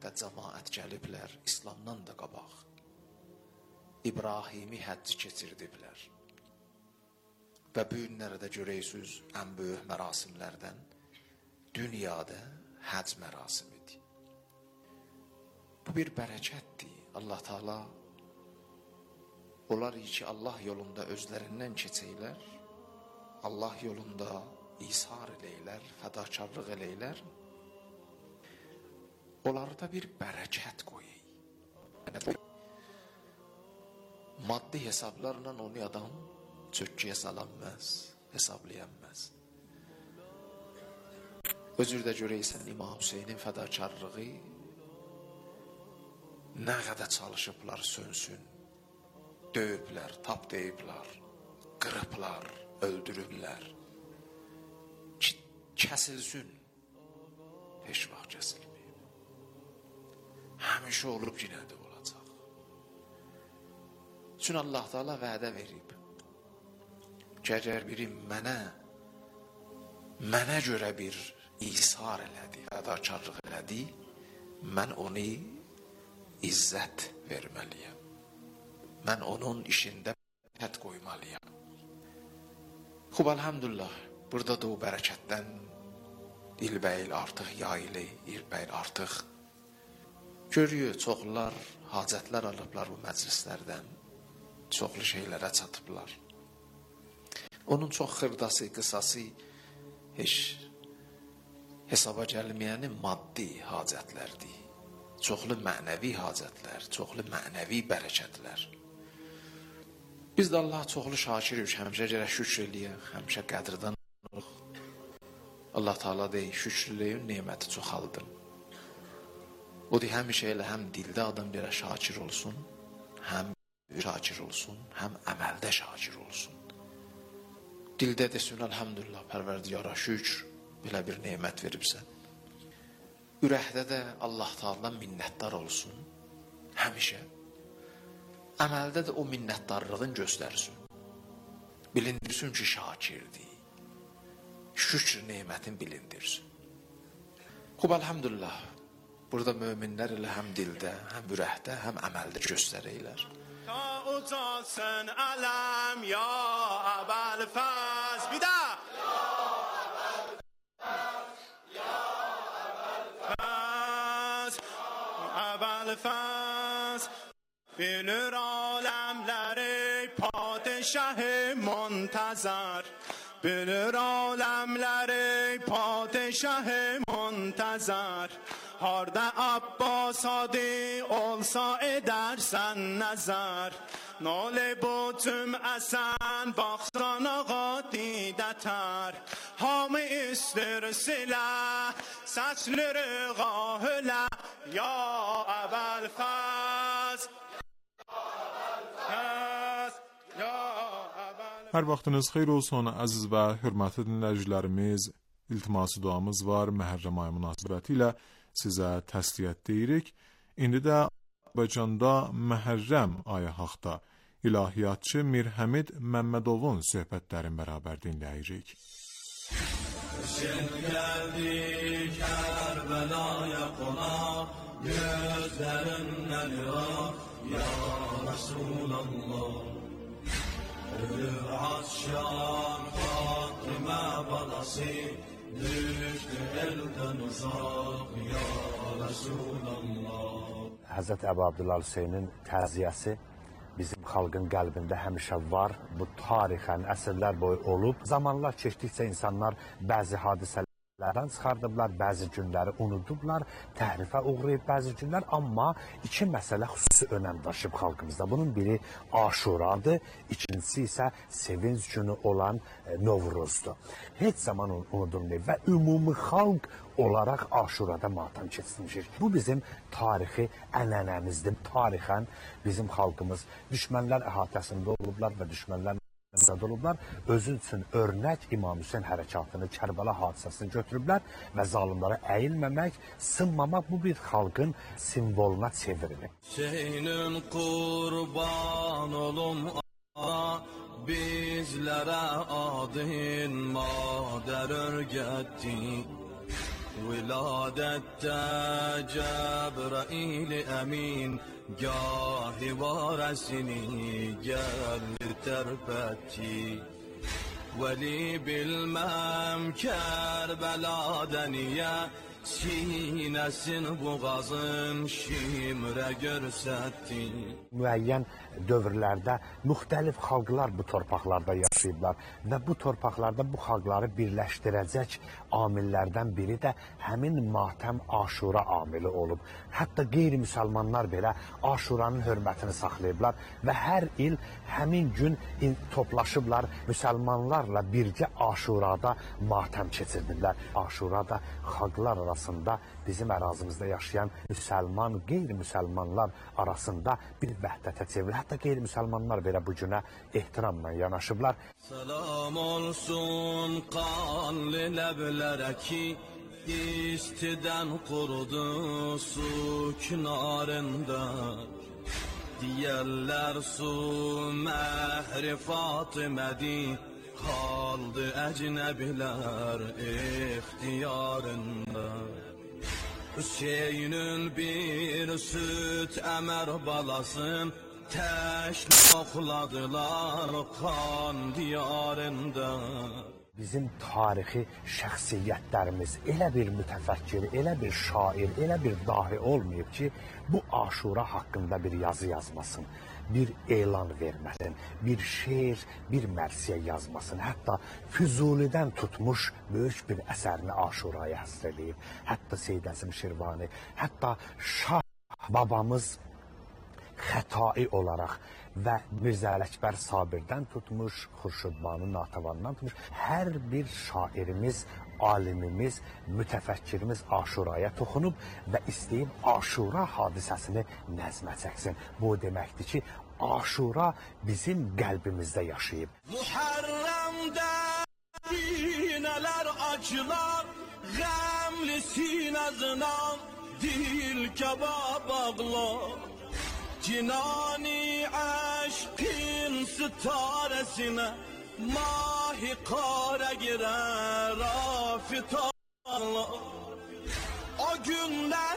Həcdə cəmaət gəliblər, İslamdan da qabaq. İbrahimi həcci keçirdiblər. Və bu günlərdə görəysiniz, ən böyük mərasimlərdən dünyada həcc mərasimidir. Bu bir bərəkətdir. Allah Teala onlar ki Allah yolunda özlərindən keçəylər, Allah yolunda ishar eləylər, fədakarlıq eləylər, onlarda bir bərəkət qoyur. Maddi hesablarla onu adam çökküyə salanmaz, hesablayanmaz. Özürdə görəysən İmam Hüseynin fədakarlığı nə qədər çalışıblar sönsün, döyüblər, tap deyiblər, qırıblar, öldürüblər. Kəsilsin, heç vaxt kəsilməyib. Həmişə olub yenə də olacaq. Çünki Allah Teala vədə verib. Əgər biri mənə görə bir ishar elədi, fədakarlıq elədi, mən onu izzət verməliyəm. Mən onun işində bərəkət qoymalıyam. Xub, elhamdülillah, burada da o bərəkətdən ilbəil artıq yayılı, ilbəil artıq görüyor. Çoxlar hacətlər alıblar bu məclislərdən, çoxlu şeylərə çatıblar. Onun çox xırdası, qısası heç hesaba gəlməyənin maddi hacətlərdir. Çoxlu mənəvi hacətlər, çoxlu mənəvi bərəkətlər. Biz də Allah'a çoxlu şakirik, həmişə gərək şükr eləyək, həmişə qədrdən olaq. Allah Teala deyir, şükrləyin, neməti çoxaldın. O deyir, həmişə elə həm dildə adam gərək şakir olsun, həm şakir olsun, həm əməldə şakir olsun. Dildə desin, elhamdülillah, pərverdiyara şükr, belə bir nemət veribsən. Ürəkdə də Allah Teala'dan minnətdar olsun, həmişə. Əməldə də o minnətdarlığın göstərsin. Bilindirsin ki, şakirdir. Şükr nemətin bilindirsin. Xub, elhamdülillah, burada möminlər ilə həm dildə, həm ürəkdə, həm əməldə göstərəylər. Ta ucalsın ələm, ya Əbəlfəz, bir də! Əbəlfəz, bilir aləmləri padişah-ı muntəzər, bilir aləmləri padişah-ı muntəzər, harda Abbasadi olsa edərsən nəzər, nalə bu cüməsən baxsan ağa didətər, hamı istir silə, saçları qahülə, ya Əbəlfəz, Hər vaxtınız xeyir olsun, əziz və hörmətli dinləyicilərimiz. İltiması duamız var, Məhərrəm ayı münasibəti ilə sizə təsliyyət deyirik. İndi də Azərbaycanda Məhərrəm ayı haqda ilahiyyatçı Mir Həmid Məmmədovun söhbətlərini bərabər dinləyirik. Gəldik Kərbəlaya qonaq, gözlərindən iraq, ya Rasulallah. Ölür Azşan Fatimə balası, düşdü eldən uzaq, ya Rasulallah. Həzrət Əbu Abdüllah Hüseynin təziyəsi bizim xalqın qəlbində həmişə var. Bu tarixən əsrlər boyu olub. Zamanlar keçdikcə insanlar bəzi hadisələrdən çıxardıblar, bəzi günləri unudublar, təhrifə uğrayıb bəzi günlər. Amma iki məsələ xüsusi önəm daşıyıb xalqımızda. Bunun biri Aşuradır, ikincisi isə sevinç günü olan Novruzdur. Heç zaman unudulmayıb və ümumi xalq olaraq Aşurada matəm keçirmişik. Bu bizim tarixi ənənəmizdir. Tarixən bizim xalqımız düşmənlər əhatəsində olublar və düşmənlər olublar. Özü üçün örnək İmam Hüseyin hərəkatını, Kərbəla hadisəsini götürüblər və zalimlara əyilməmək, sınmamaq bu bir xalqın simvoluna çevrilir. Hüseynin qurban olum bizlərə adın madər örgətdi. ولادت جبرائيل أمين گاهی وارسني قال تربتي ولی bilmem Kerbela deniye sinesin boğazın şimre görsətti. Müəyyən dövrlərdə müxtəlif xalqlar bu torpaqlarda yaşayıblar və bu torpaqlarda bu xalqları birləşdirəcək amillərdən biri də həmin matəm Aşura amili olub. Hətta qeyri-müsəlmanlar belə Aşuranın hörmətini saxlayıblar və hər il həmin gün toplaşıblar müsəlmanlarla birgə Aşurada matəm keçirdilər. Aşurada xalqlar arasında bizim ərazimizdə yaşayan müsəlman, qeyri-müsəlmanlar arasında bir vəhdətə çevrilir. Hətta qeyri-müsəlmanlar belə bu günə ehtiramla yanaşıblar. Salam olsun qanlı ləblərə ki, istidən qurudu su kinarında. Deyərlər su məhri Fatimədi, qaldı əcnəbilər ixtiyarında. Hüseynün bir süt əmər balasın, təşni oxladılar qan diyarında. Bizim tarixi şəxsiyyətlərimiz elə bir mütəfəkkir, elə bir şair, elə bir dahi olmayıb ki, bu Aşura haqqında bir yazı yazmasın, bir elan verməsin, bir şeir, bir mərsiyə yazmasın. Hətta Füzulidən tutmuş böyük bir əsərini Aşuraya həsr edib. Hətta Seyyid Əzim Şirvani, hətta Şah babamız Xətai olaraq və Mirzə Ələkbər Sabirdən tutmuş, Xurşudbanu Natavandan tutmuş, hər bir şairimiz, alimimiz, mütəfəkkirimiz Aşuraya toxunub və istəyib Aşura hadisəsini nəzmə çəksin. Bu deməkdir ki, Aşura bizim qəlbimizdə yaşayıb. Muharremdə sinələr acılar, qəmli sinəzinan dil kebab ağlar. Cinani aşkın sitaresine mahi kara girer afitarlar. O günden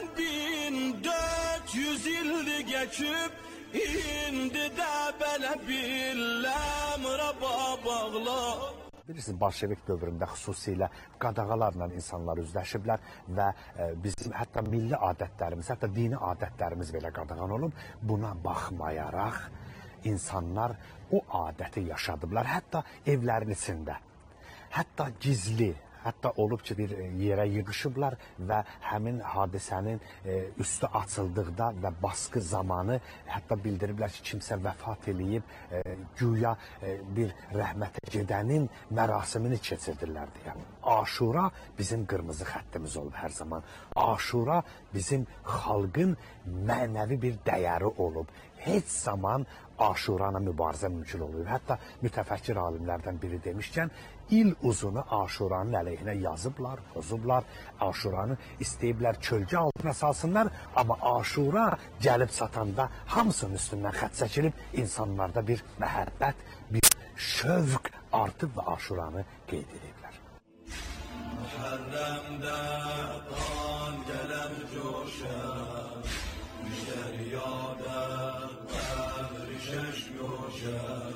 1400 ildi geçip indi de belə billəmrə bağlar. Bilirsiniz, Bolşevik dövründə xüsusilə qadağalarla insanlar üzləşiblər və bizim hətta milli adətlərimiz, hətta dini adətlərimiz belə qadağan olub. Buna baxmayaraq insanlar o adəti yaşadıblar, hətta evlərin içində, hətta gizli. Hətta olub ki, bir yerə yığışıblar və həmin hadisənin üstü açıldıqda və baskı zamanı hətta bildiriblər ki, kimsə vəfat eləyib, güya bir rəhmətə gedənin mərasimini keçirdirlər deyə. Aşura bizim qırmızı xəttimiz olub hər zaman. Aşura bizim xalqın mənəvi bir dəyəri olub. Heç zaman Aşurana mübarizə mümkün olub. Hətta mütəfəkkir alimlərdən biri demişkən, il uzunu Aşuranın əleyhinə yazıblar, pozublar. Aşuranı istəyiblər kölgə altına salsınlar, amma Aşura gəlib çatanda hamısının üstündən xətt çəkilib, insanlarda bir məhəbbət, bir şövq artıb və Aşuranı qeyd ediblər. Muharremdə qan gələm coşar, müştəriyadə qəbri şəş yoşar.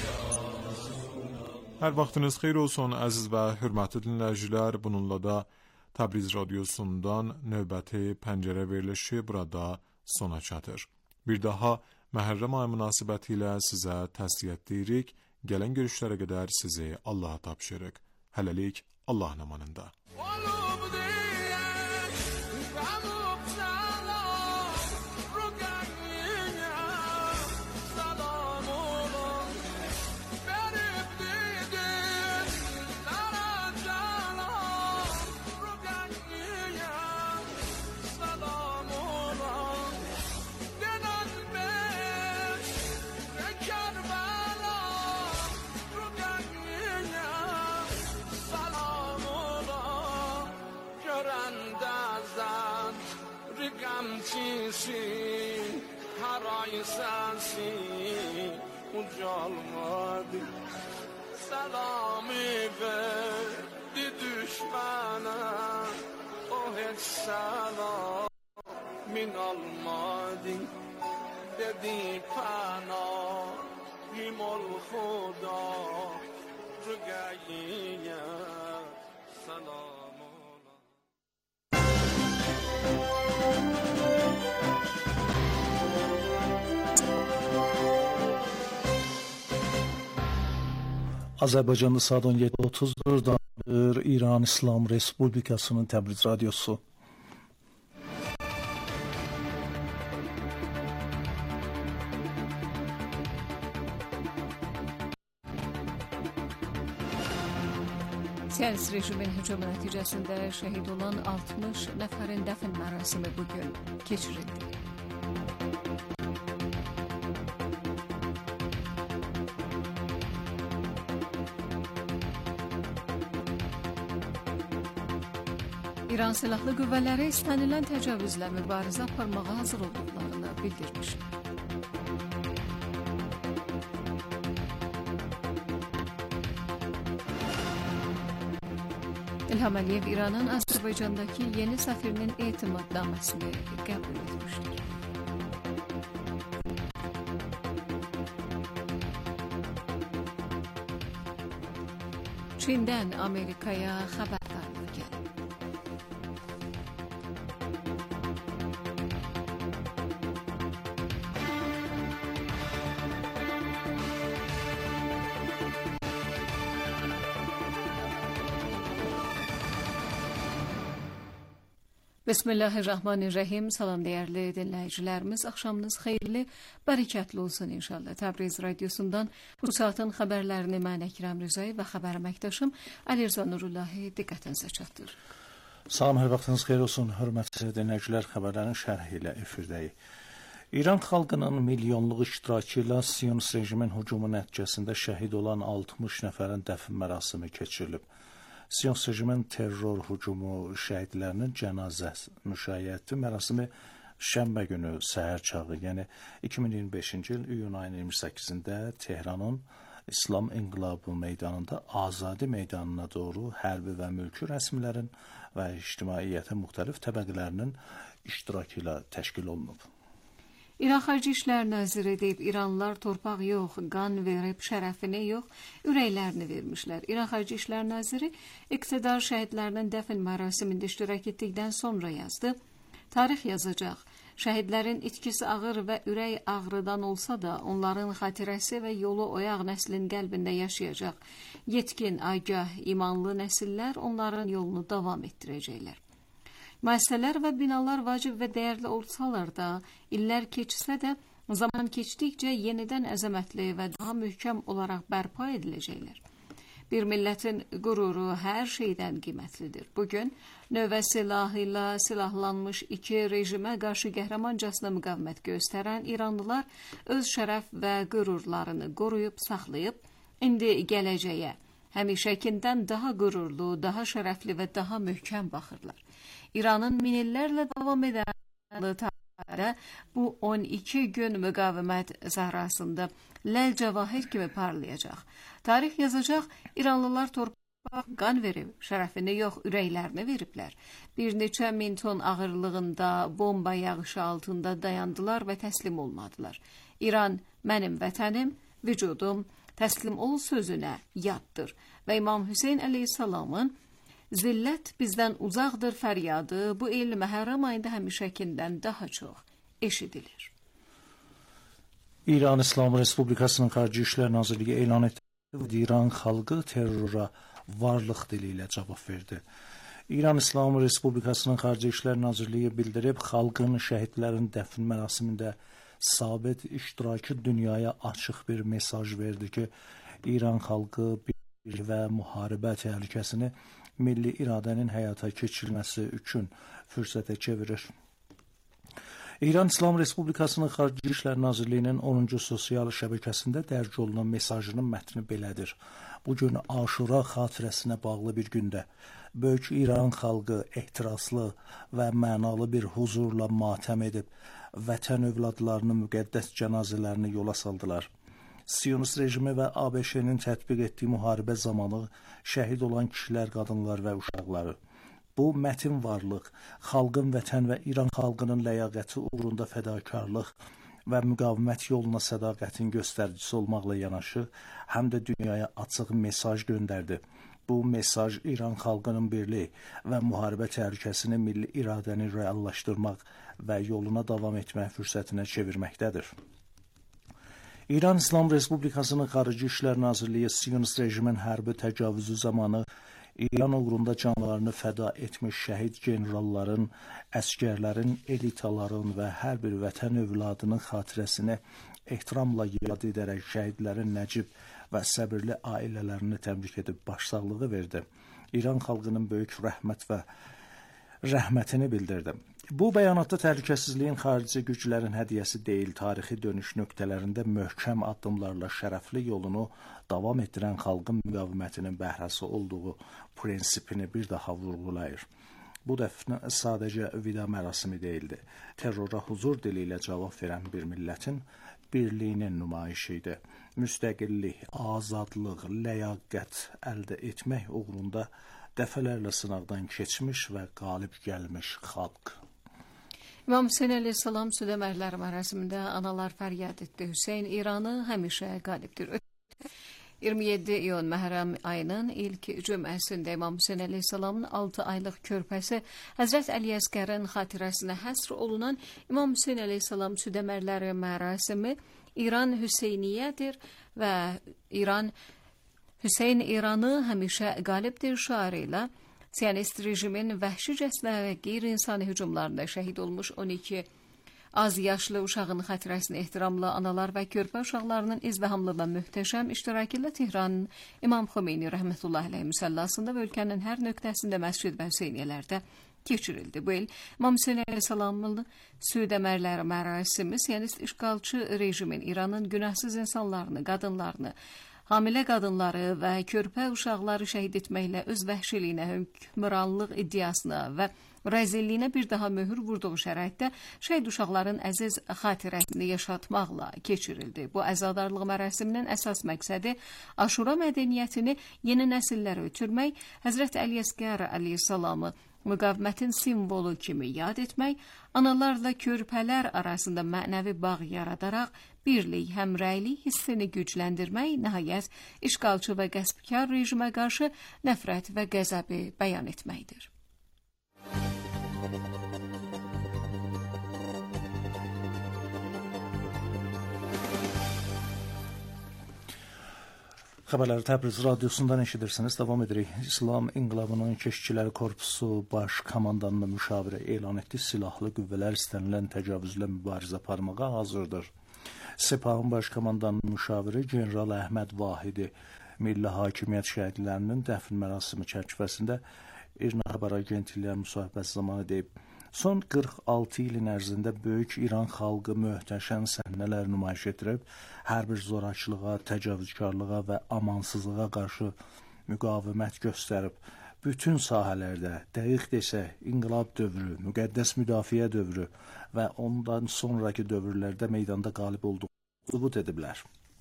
Hər vaxtınız xeyir olsun əziz və hörmətli dinləyicilər. Bununla da Təbriz radiosundan növbəti pəncərə verilişi burada sona çatır. Bir daha Məhərrəm ayı münasibəti ilə sizə təsliyyət deyirik. Gələn görüşlərə qədər sizi Allaha tapşırıq. Hələlik Allahın amanında. Harayı sensin ucalmadı, selamı verdi düşmana. سلام من الماضي بدی پناهیم الخدا رگایی سلام Azərbaycanda saat 17:30-dur. İran İslam Respublikasının Təbriz radiosu. Siyasi rejimin hücumu nəticəsində şəhid olan 60 nəfərin dəfn mərasimi bugün keçirildi. İran Silahlı Qüvvələri istənilən təcavüzlə mübarizə aparmağa hazır olduqlarını bildirmişdir. İlham Əliyev İranın Azərbaycandakı yeni səfirinin etimadnaməsini qəbul etmişdir. Çindən Amerikaya xəbərdarlıq gəldi. Bismillahirrahmanirrahim. Salam değerli dinləyicilərimiz. Axşamınız xeyirli, bərəkətli olsun inşallah. Təbriz radiosundan bu saatin xəbərlərini mən Əkrəm Rızayev və xəbər əməkdaşım Əli Rza Nurullahi diqqətinizə çatdırır. Salam, hər vaxtınız xeyir olsun. Hörmətli dinləyicilər, xəbərlərin şərhi ilə efirdəyik. İran xalqının milyonluq iştirakı ilə Siyonist rejimin hücumu nəticəsində şəhid olan 60 nəfərin dəfn mərasimi keçirilib. Siyonist rejimin terror hücumu şəhidlərinin cənazə müşayiəti mərasimi şənbə günü səhər çağı, yəni 2025-ci il iyun ayının 28-də Tehranın İslam İnqilabı meydanında Azadi meydanına doğru hərbi və mülki rəsmilərin və ictimaiyyətin müxtəlif təbəqələrinin iştirakı ilə təşkil olunub. İran Xarici İşlər Naziri deyib, İranlılar torpaq yox, qan verib şərəfini yox, ürəklərini vermişlər. İran Xarici İşlər Naziri iqtidar şəhidlərinin dəfn mərasimində iştirak etdikdən sonra yazdı. Tarix yazacaq. Şəhidlərin itkisi ağır və ürək ağrıdan olsa da, onların xatirəsi və yolu oyaq nəslin qəlbində yaşayacaq. Yetkin, agah, imanlı nəsillər onların yolunu davam etdirəcəklər. Müəssisələr və binalar vacib və dəyərli olsalar da, illər keçsə də, zaman keçdikcə yenidən əzəmətli və daha möhkəm olaraq bərpa ediləcəklər. Bir millətin qüruru hər şeydən qiymətlidir. Bugün növbə silahı ilə silahlanmış iki rejimə qarşı qəhrəmancasına müqavimət göstərən İranlılar öz şərəf və qürurlarını qoruyub, saxlayıb, indi gələcəyə həmişəkindən daha qürurlu, daha şərəfli və daha möhkəm baxırlar. İranın min illərlə davam edən tarixində bu 12 gün müqavimət zahrasında ləl-cəvahir kimi parlayacaq. Tarix yazacaq, İranlılar torpaq qan verib, şərəfini yox, ürəklərini veriblər. Bir neçə min ton ağırlığında bomba yağışı altında dayandılar və təslim olmadılar. İran mənim vətənim, vücudum, təslim ol sözünə yaddır və İmam Hüseyn əleyhissalamın zillət bizdən uzaqdır fəryadı bu il Məhərrəm ayında həmişəkindən daha çox eşidilir. İran İslam Respublikasının Xarici İşlər Nazirliyi elan etdi. İran xalqı terrora varlıq dili ilə cavab verdi. İran İslam Respublikasının Xarici İşlər Nazirliyi bildirib, xalqın şəhidlərin dəfn mərasimində sabit iştirakı dünyaya açıq bir mesaj verdi ki, İran xalqı bir və müharibə təhlükəsini milli iradənin həyata keçirilməsi üçün fürsətə çevirir. İran İslam Respublikasının Xarici İşlər Nazirliyinin 10-cu sosial şəbəkəsində dərc olunan mesajının mətni belədir. Bugün Aşura xatirəsinə bağlı bir gündə böyük İran xalqı ehtiraslı və mənalı bir huzurla matəm edib, vətən övladlarının müqəddəs cənazələrini yola saldılar. Siyonist rejimi və ABŞ-nin tətbiq etdiyi müharibə zamanı şəhid olan kişilər, qadınlar və uşaqları, Bu mətin varlıq, xalqın vətən və İran xalqının ləyaqəti uğrunda fədakarlıq və müqavimət yoluna sədaqətin göstəricisi olmaqla yanaşı, həm də dünyaya açıq mesaj göndərdi. Bu mesaj İran xalqının birliyi və müharibə təhlükəsini milli iradəni reallaşdırmaq və yoluna davam etmək fürsətinə çevirməkdədir. İran İslam Respublikasının Xarici İşlər Nazirliyi Siyonist rejimin hərbi təcavüzü zamanı İran uğrunda canlarını fəda etmiş şəhid generalların, əskərlərin, elitaların və hər bir vətən övladının xatirəsini ehtiramla yad edərək şəhidlərin nəcib və səbirli ailələrini təbrik edib başsağlığı verdi. İran xalqının böyük rəhmət və rəhmətini bildirdi. Bu bəyanatda təhlükəsizliyin xarici güclərin hədiyyəsi deyil, tarixi dönüş nöqtələrində möhkəm addımlarla şərəfli yolunu davam etdirən xalqın müqavimətinin bəhrəsi olduğu prinsipini bir daha vurğulayır. Bu dəfnə sadəcə vida mərasimi deyildi. Terrora huzur dili ilə cavab verən bir millətin birliyinin nümayişi idi. Müstəqillik, azadlıq, ləyaqət əldə etmək uğrunda dəfələrlə sınaqdan keçmiş və qalib gəlmiş xalq. İmam Hüseyn əleyhissalam süd əmərləri mərasimində analar fəryad etdi. Hüseyn İranı həmişə qalibdir. 27 iyun Məhərrəm ayının ilk cüməsində İmam Hüseyn əleyhissalamın 6 aylıq körpəsi Həzrət Əli Əsgərin xatirəsinə həsr olunan İmam Hüseyn əleyhissalam süd əmərləri mərasimi İran Hüseyniyyədir və Hüseyn İranı həmişə qalibdir şüarı ilə Siyonist rejimin vəhşicəsinə və qeyri-insani hücumlarında şəhid olmuş 12 az yaşlı uşağın xatirəsini ehtiramla analar və körpə uşaqlarının izdihamlı və möhtəşəm iştirakı ilə Tehranın İmam Xomeyni rəhmətullahi əleyhi müsəllasında və ölkənin hər nöqtəsində məscid və Hüseyniyyələrdə keçirildi. Bu il İmam Hüseyn əleyhissalamın süd əmərləri mərasimi Siyonist işğalçı rejimin İranın günahsız insanlarını, qadınlarını, hamilə qadınları və körpə uşaqları şəhid etməklə öz vəhşiliyinə, hökmranlıq iddiasına və rəzilliyinə bir daha möhür vurduğu şəraitdə şəhid uşaqların əziz xatirəsini yaşatmaqla keçirildi. Bu əzadarlıq mərasiminin əsas məqsədi Aşura mədəniyyətini yeni nəsillərə ötürmək, Həzrət Əli Əsgər əleyhissalamı müqavimətin simvolu kimi yad etmək, analarla körpələr arasında mənəvi bağ yaradaraq birlik, həmrəylik hissini gücləndirmək, nəhayət işğalçı və qəsbkar rejimə qarşı nəfrət və qəzəbi bəyan etməkdir. Xəbərləri Təbriz radiosundan eşidirsiniz. Davam edirik. İslam İnqilabının Keşikçiləri Korpusu baş komandanının müşaviri elan etdi. Silahlı qüvvələr istənilən təcavüzlə mübarizə aparmağa hazırdır. Sepahın baş komandanının müşaviri General Əhməd Vahidi Milli Hakimiyyət şəhidlərinin dəfn mərasimi çərçivəsində İRNA xəbər agentliyinin müsahibəsi zamanı deyib. Son 46 ilin ərzində böyük İran xalqı möhtəşəm səhnələr nümayiş etdirib, hər bir zorakılığa, təcavüzkarlığa və amansızlığa qarşı müqavimət göstərib. Bütün sahələrdə, dəqiq desək, inqilab dövrü, müqəddəs müdafiə dövrü və ondan sonraki dövrlərdə meydanda qalib olduğu sübut ediblər.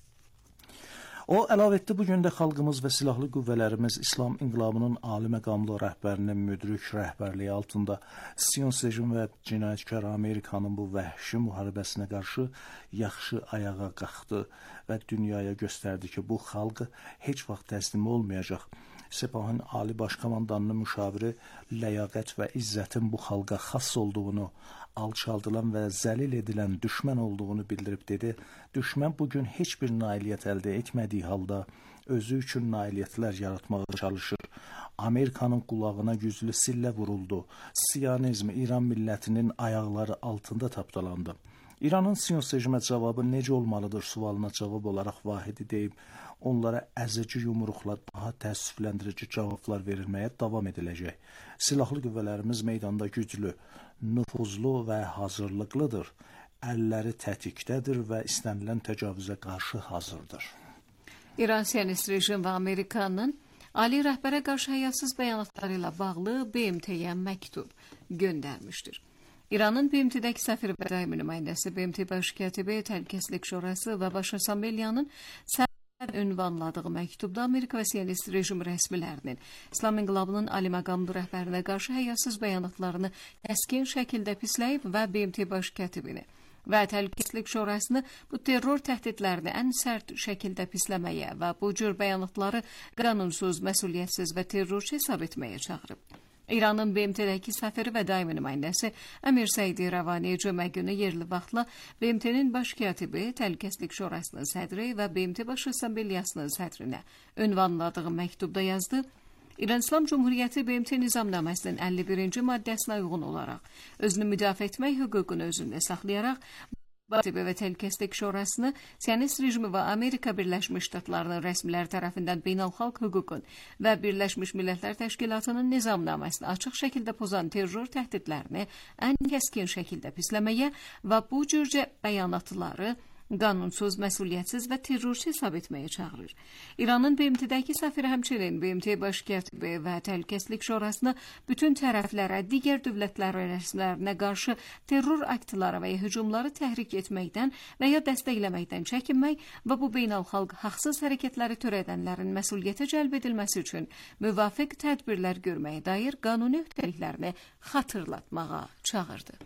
O əlavə etdi, bugün də xalqımız və silahlı qüvvələrimiz İslam İnqilabının ali məqamlı rəhbərinin müdrik rəhbərliyi altında Siyonist rejim və cinayətkar Amerikanın bu vəhşi müharibəsinə qarşı yaxşı ayağa qalxdı və dünyaya göstərdi ki, bu xalq heç vaxt təslim olmayacaq. Sepahın ali baş komandanının müşaviri ləyaqət və izzətin bu xalqa xas olduğunu, alçaldılan və zəlil edilən düşmən olduğunu bildirib dedi. Düşmən bugün heç bir nailiyyət əldə etmədiyi halda özü üçün nailiyyətlər yaratmağa çalışır. Amerikanın qulağına güclü sillə vuruldu. Siyonizm İran millətinin ayaqları altında tapdalandı. İranın Siyonist rejimə cavabı necə olmalıdır sualına cavab olaraq Vahidi deyib, onlara əzici yumruqla daha təəssüfləndirici cavablar verilməyə davam ediləcək. Silahlı qüvvələrimiz meydanda güclü, nüfuzlu və hazırlıqlıdır. Əlləri tətikdədir və istənilən təcavüzə qarşı hazırdır. İran Siyonist rejim və Amerikanın ali rəhbərə qarşı həyasız bəyanatları ilə bağlı BMT-yə məktub göndərmişdir. İranın BMT-dəki səfir və daimi nümayəndəsi, BMT Baş katibi, Təhlükəsizlik Şurası və Baş Assambleyanın ünvanladığı məktubda Amerika və Siyonist rejim rəsmilərinin İslam İnqilabının ali məqamlı rəhbərinə qarşı həyasız bəyanatlarını kəskin şəkildə pisləyib və BMT baş kətibini və Təhlükəsizlik Şurasını bu terror təhdidlərini ən sərt şəkildə pisləməyə və bu cür bəyanatları qanunsuz, məsuliyyətsiz və terrorçu hesab etməyə çağırıb. İranın BMT-dəki səfiri və daimi nümayəndəsi Əmir Səidi Rəvani cümə günü yerli vaxtla BMT-nin baş katibi, Təhlükəsizlik Şurasının sədri və BMT Baş Assambleyasının sədrinə ünvanladığı məktubda yazdı. İran İslam Cumhuriyyəti BMT Nizamnaməsinin 51-ci maddəsinə uyğun olaraq özünü müdafiə etmək hüququnu özündə saxlayaraq BMT və Təhlükəsizlik Şurasını Siyonist rejimi və Amerika Birləşmiş Ştatlarının rəsmiləri tərəfindən beynəlxalq hüququn və Birləşmiş Millətlər Təşkilatının nizamnaməsini açıq şəkildə pozan terror təhdidlərini ən kəskin şəkildə pisləməyə və bu cürcə bəyanatları qanunsuz, məsuliyyətsiz və terrorçu hesab etməyə çağırır. İranın BMT-dəki səfiri həmçinin BMT baş katibi və Təhlükəsizlik Şurasını bütün tərəflərə, digər dövlətlər rəsmilərinə qarşı terror aktları və ya hücumları təhrik etməkdən və ya dəstəkləməkdən çəkinmək və bu beynəlxalq haqsız hərəkətləri törədənlərin məsuliyyətə cəlb edilməsi üçün müvafiq tədbirlər görməyə dair qanuni öhdəliklərini xatırlatmağa çağırdı.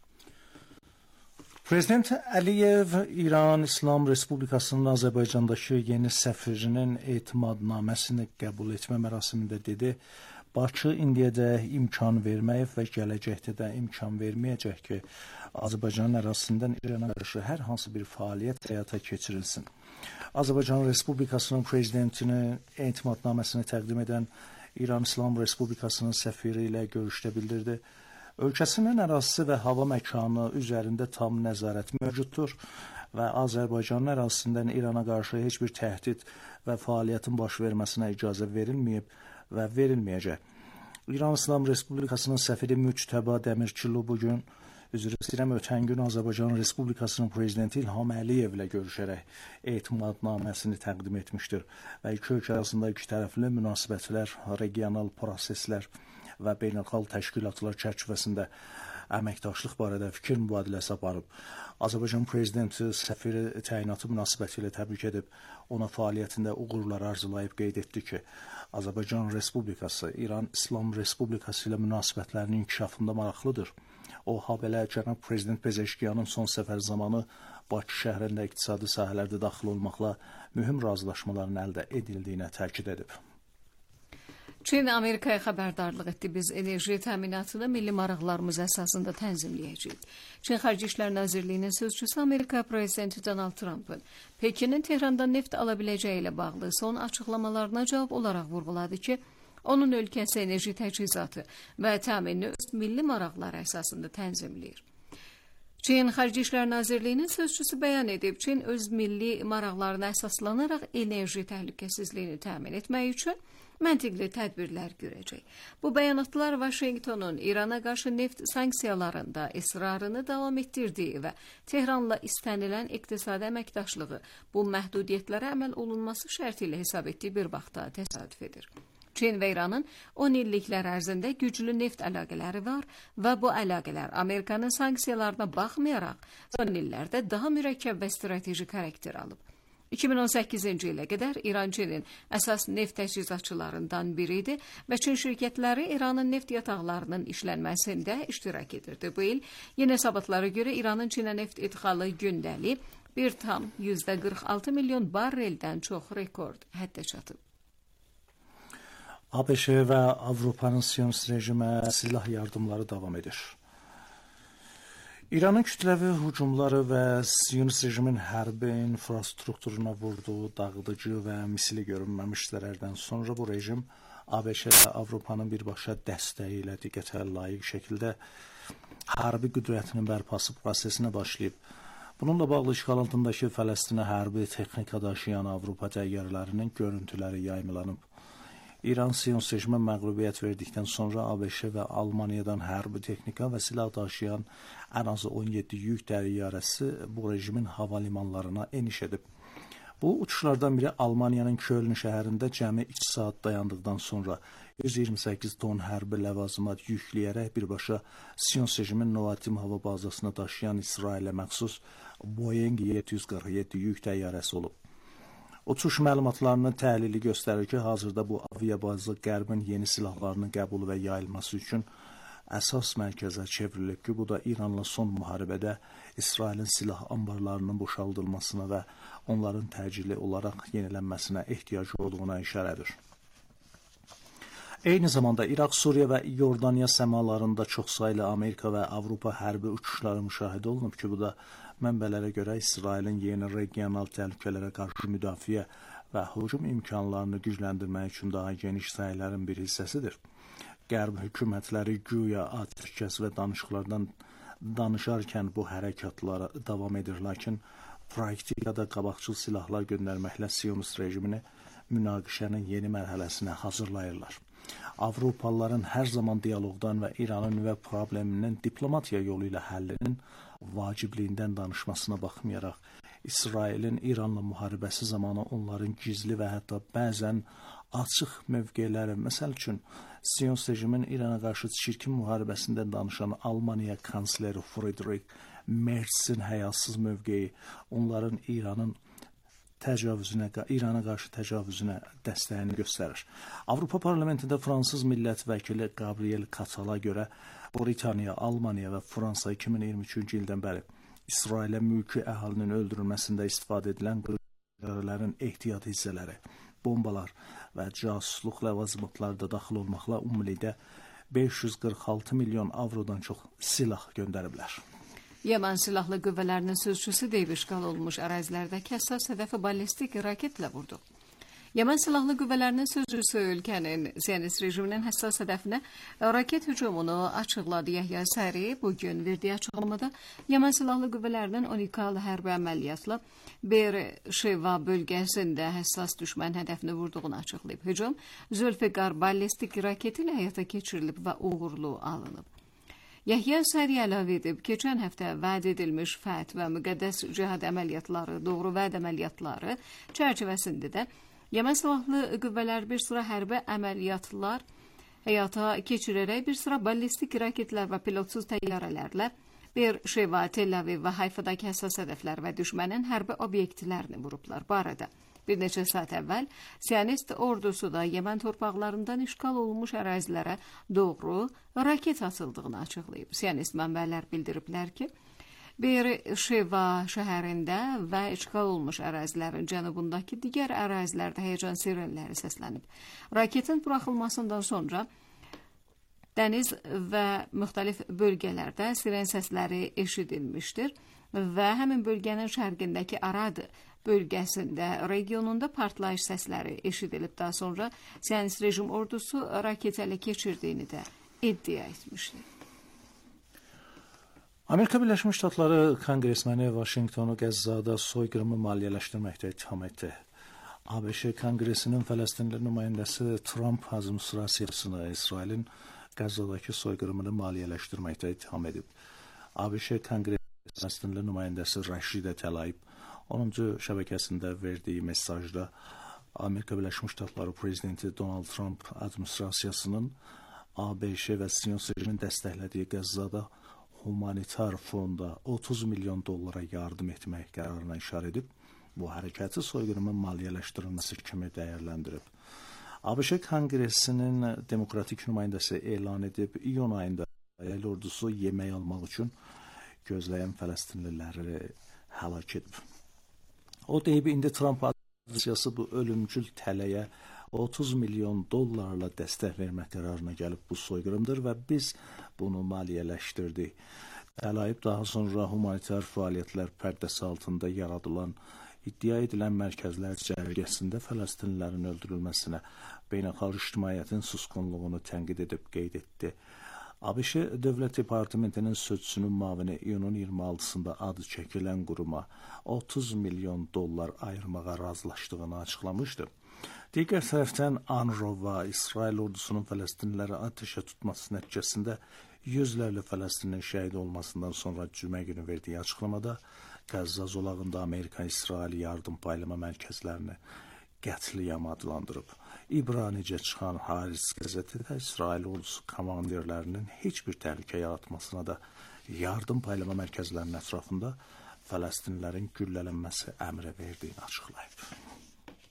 Prezident Əliyev İran İslam Respublikasının Azərbaycandakı yeni səfirinin etimadnaməsini qəbul etmə mərasimində dedi, Bakı indiyədək imkan verməyib və gələcəkdə də imkan verməyəcək ki, Azərbaycanın ərazisindən İrana qarşı hər hansı bir fəaliyyət həyata keçirilsin. Azərbaycan Respublikasının prezidentinin etimadnaməsini təqdim edən İran İslam Respublikasının səfiri ilə görüşdə bildirdi. Ölkəsinin ərazisi və hava məkanı üzərində tam nəzarət mövcuddur və Azərbaycanın ərazisindən İrana qarşı heç bir təhdid və fəaliyyətin baş verməsinə icazə verilməyib və verilməyəcək. İran İslam Respublikasının səfiri Müctəba Dəmirçilu bugün, ötən gün Azərbaycan Respublikasının prezidenti İlham Əliyevlə görüşərək etimadnaməsini təqdim etmişdir və iki ölkə arasında ikitərəfli münasibətlər, regional proseslər və beynəlxalq təşkilatlar çərçivəsində əməkdaşlıq barədə fikir mübadiləsi aparıb. Azərbaycan prezidenti səfiri təyinatı münasibətilə təbrik edib, ona fəaliyyətində uğurlar arzulayıb qeyd etdi ki, Azərbaycan Respublikası İran İslam Respublikası ilə münasibətlərinin inkişafında maraqlıdır. O, habelə cənab prezident Pezeşkiyanın son səfər zamanı Bakı şəhərində iqtisadi sahələrdə daxil olmaqla mühüm razılaşmaların əldə edildiyinə təkid edib. Çin Amerikaya xəbərdarlıq etdi. Biz enerji təminatını milli maraqlarımız əsasında tənzimləyəcəyik. Çin Xarici İşlər Nazirliyinin sözçüsü Amerika prezidenti Donald Trump'ın Pekinin Tehrandan neft ala biləcəyi ilə bağlı son açıqlamalarına cavab olaraq vurğuladı ki, onun ölkəsi enerji təchizatı və təminini öz milli maraqları əsasında tənzimləyir. Çin Xarici İşlər Nazirliyinin sözçüsü bəyan edib, Çin öz milli maraqlarına əsaslanaraq enerji təhlükəsizliyini təmin etmək üçün məntiqli tədbirlər görəcək. Bu bəyanatlar Vaşinqtonun İrana qarşı neft sanksiyalarında israrını davam etdirdiyi və Tehranla istənilən iqtisadi əməkdaşlığı bu məhdudiyyətlərə əməl olunması şərti ilə hesab etdiyi bir vaxtda təsadüf edir. Çin və İranın 10 illiklər ərzində güclü neft əlaqələri var və bu əlaqələr Amerikanın sanksiyalarına baxmayaraq son illərdə daha mürəkkəb və strateji xarakter alıb. 2018-ci ilə qədər İran Çinin əsas neft təchizatçılarından biri idi və Çin şirkətləri İranın neft yataqlarının işlənməsində iştirak edirdi. Bu il yeni hesabatlara görə İranın Çinə neft idxalı gündəlik 1,46 milyon barreldən çox rekord həddə çatıb. ABŞ və Avropanın Siyonist rejimə silah yardımları davam edir. İranın kütləvi hücumları və Siyonist rejimin hərbi infrastrukturuna vurduğu dağıdıcı və misli görünməmiş zərərdən sonra bu rejim ABŞ və Avropanın birbaşa dəstəyi ilə diqqətə layiq şəkildə hərbi qüdrətinin bərpası prosesinə başlayıb. Bununla bağlı işğal altındakı Fələstinə hərbi texnika daşıyan Avropa təyyarələrinin görüntüləri yayımlanıb. İran Siyonist rejimə məğlubiyyət verdikdən sonra ABŞ və Almaniyadan hərbi texnika və silah daşıyan ən azı 17 yük təyyarəsi bu rejimin hava limanlarına eniş edib. Bu uçuşlardan biri Almaniyanın Köln şəhərində cəmi 2 saat dayandıqdan sonra 128 ton hərbi ləvazimat yükləyərək birbaşa Siyonist rejimin Noatim hava bazasına daşıyan İsrailə məxsus Boeing 747 yük təyyarəsi olub. Uçuş məlumatlarının təhlili göstərir ki, hazırda bu aviabazı Qərbin yeni silahlarının qəbulu və yayılması üçün əsas mərkəzə çevrilib ki, bu da İranla son müharibədə İsrailin silah anbarlarının boşaldılmasına və onların təcili olaraq yenilənməsinə ehtiyac olduğuna işarədir. Eyni zamanda İraq, Suriya və Yordaniya səmalarında çoxsaylı Amerika və Avropa hərbi uçuşları müşahidə olunub ki, bu da mənbələrə görə İsrailin yeni regional təhlükələrə qarşı müdafiə və hücum imkanlarını gücləndirmək üçün daha geniş səylərin bir hissəsidir. Qərb hökumətləri güya atəşkəs və danışıqlardan danışarkən bu hərəkatlara davam edir, lakin praktikada qabaqcıl silahlar göndərməklə Siyonist rejimini münaqişənin yeni mərhələsinə hazırlayırlar. Avropalıların hər zaman dialoqdan və İranın nüvə probleminin diplomatiya yolu ilə həllinin vacibliyindən danışmasına baxmayaraq, İsrailin İranla müharibəsi zamanı onların gizli və hətta bəzən açıq mövqeləri, məsəl üçün Siyonist rejimin İrana qarşı çirkin müharibəsində danışan Almaniya kansleri Friedrich Merz'in həyasız mövqeyi onların İrana qarşı təcavüzünə dəstəyini göstərir. Avropa parlamentində Fransız millət vəkili Gabriel Katala görə Britaniya, Almaniya və Fransa 2023-cü ildən bəri İsrailə mülki əhalinin öldürülməsində istifadə edilən qırıqların ehtiyat hissələri, bombalar və casusluq ləvazimatları da daxil olmaqla ümumilikdə 546 milyon avrodan çox silah göndəriblər. Yaman silahlı qüvvələrinin sözçüsü deyib işğal olunmuş ərazilərdəki həssas hədəfi ballistik raketlə vurdu. Yaman silahlı qüvvələrinin sözcüsü ölkənin Siyonist rejiminin həssas hədəfinə raket hücumunu açıqladı. Yahya Səri bugün verdiyi açıqlamada Yaman silahlı qüvvələrinin unikal hərbi əməliyyatla Beer-Şeva bölgəsində həssas düşmən hədəfini vurduğunu açıqlayıb. Hücum Zülfiqar ballistik raketi ilə həyata keçirilib və uğurlu alınıb. Yahya Səri əlavə edib, keçən həftə vəd edilmiş fəth və müqəddəs cihad əməliyyatları, doğru vəd əməliyyatları çərçivəsində də Yaman silahlı qüvvələr bir sıra hərbi əməliyyatlar həyata keçirərək bir sıra ballistik raketlər və pilotsuz təyyarələrlə Beer-Şeva, Tel Aviv və Hayfadakı həssas hədəflər və düşmənin hərbi obyektlərini vurublar. Bu arada bir neçə saat əvvəl Siyonist ordusu da Yemen torpaqlarından işğal olunmuş ərazilərə doğru raket atıldığını açıqlayıb. Siyonist mənbələr bildiriblər ki, Beer-Şeva şəhərində və işğal olunmuş ərazilərin cənubundakı digər ərazilərdə həyəcan sirenləri səslənib. Raketin buraxılmasından sonra dəniz və müxtəlif bölgələrdə siren səsləri eşidilmişdir və həmin bölgənin şərqindəki Arad bölgəsində, regionunda partlayış səsləri eşidilib. Daha sonra Siyonist rejim ordusu raket ələ keçirdiyini də iddia etmişdir. Amerika Birləşmiş Ştatları konqresmeni Vaşinqtonu Qəzzada soyqırımı maliyyələşdirməkdə ittiham etdi. ABŞ Konqresinin Fələstinli nümayəndəsi Trump administrasiyasını İsrailin Qəzzadakı soyqırımını maliyyələşdirməkdə ittiham edib. ABŞ Konqresinin Fələstinli nümayəndəsi Rəşidə Təlayib 10-cu şəbəkəsində verdiyi mesajda Amerika Birləşmiş Ştatları prezidenti Donald Trump administrasiyasının ABŞ və Siyonist rejimin dəstəklədiyi Qəzzada humanitar fonda 30 milyon dollara yardım etmək qərarına işarə edib, bu hərəkəti soyqırımın maliyyələşdirilməsi kimi dəyərləndirib. ABŞ Konqresinin demokratik nümayəndəsi elan edib, iyun ayında İsrail ordusu yemək almaq üçün gözləyən Fələstinliləri həlak edib. O deyib, indi Trump administrasiyası bu ölümcül tələyə 30 milyon dollarla dəstək vermək qərarına gəlib. Bu soyqırımdır və biz bunu maliyyələşdirdik. Təlayib daha sonra humanitar fəaliyyətlər pərdəsi altında yaradılan iddia edilən mərkəzlər cərgəsində Fələstinlilərin öldürülməsinə beynəlxalq ictimaiyyətin susqunluğunu tənqid edib qeyd etdi. ABŞ Dövlət Departamentinin sözçüsünün müavini iyunun 26-sında adı çəkilən quruma 30 milyon dollar ayırmağa razılaşdığını açıqlamışdı. Digər tərəfdən UNRWA və İsrail ordusunun Fələstinliləri atəşə tutması nəticəsində yüzlərlə Fələstinlinin şəhid olmasından sonra cümə günü verdiyi açıqlamada Qəzza zolağında Amerika-İsrail yardım paylama mərkəzlərini qətliam adlandırıb. İbranicə çıxan Haris qəzeti də İsrail ordusu komandirlərinin heç bir təhlükə yaratmasına da yardım paylama mərkəzlərinin ətrafında Fələstinlilərin güllələnməsi əmri verdiyini açıqlayıb.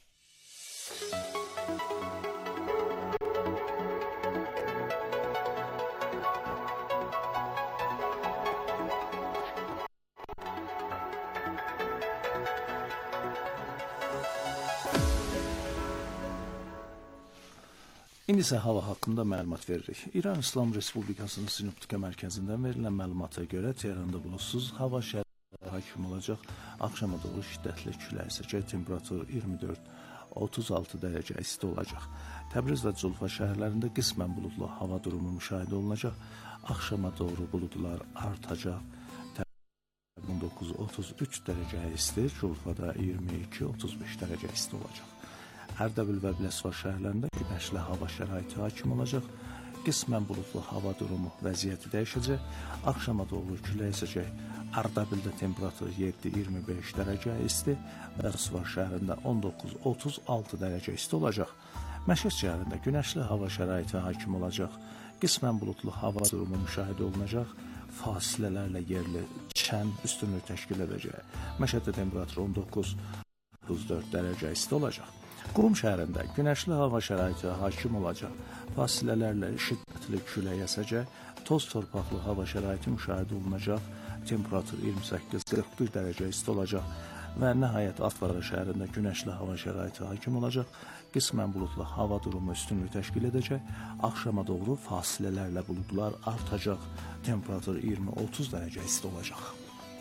İndi isə hava haqqında məlumat veririk. İran İslam Respublikasının Sinoptika mərkəzindən verilən məlumata görə Tehranda buludsuz hava şəraiti hakim olacaq. Axşama doğru şiddətli külək əsəcək, temperatur 24-36 dərəcə isti olacaq. Təbriz və Culfa şəhərlərində qismən buludlu hava durumu müşahidə olunacaq. Axşama doğru buludlar artacaq. 19-33 dərəcə isti, Culfada 22-35 dərəcə isti olacaq. Ərdəbil və Biləsuvar şəhərlərində günəşli hava şəraiti hakim olacaq. Qismən buludlu hava durumu vəziyyəti dəyişəcək. Axşama doğru külək əsəcək. Ərdəbildə temperatur 7-25 dərəcə isti, Biləsuvar şəhərində 19-36 dərəcə isti olacaq. Məşəd şəhərində günəşli hava şəraiti hakim olacaq. Qismən buludlu hava durumu müşahidə olunacaq. Fasilələrlə yerli çən üstünlük təşkil edəcək. Məşəddə temperatur 19-34 dərəcə isti olacaq. Qum şəhərində günəşli hava şəraiti hakim olacaq. Fasilələrlə şiddətli külək əsəcək. Toz torpaqlı hava şəraiti müşahidə olunacaq. Temperatur 28-41 dərəcə isti olacaq. Və nəhayət Atvara şəhərində günəşli hava şəraiti hakim olacaq. Qismən buludlu hava durumu üstünlük təşkil edəcək. Axşama doğru fasilələrlə buludlar artacaq. Temperatur 20-30 dərəcə isti olacaq.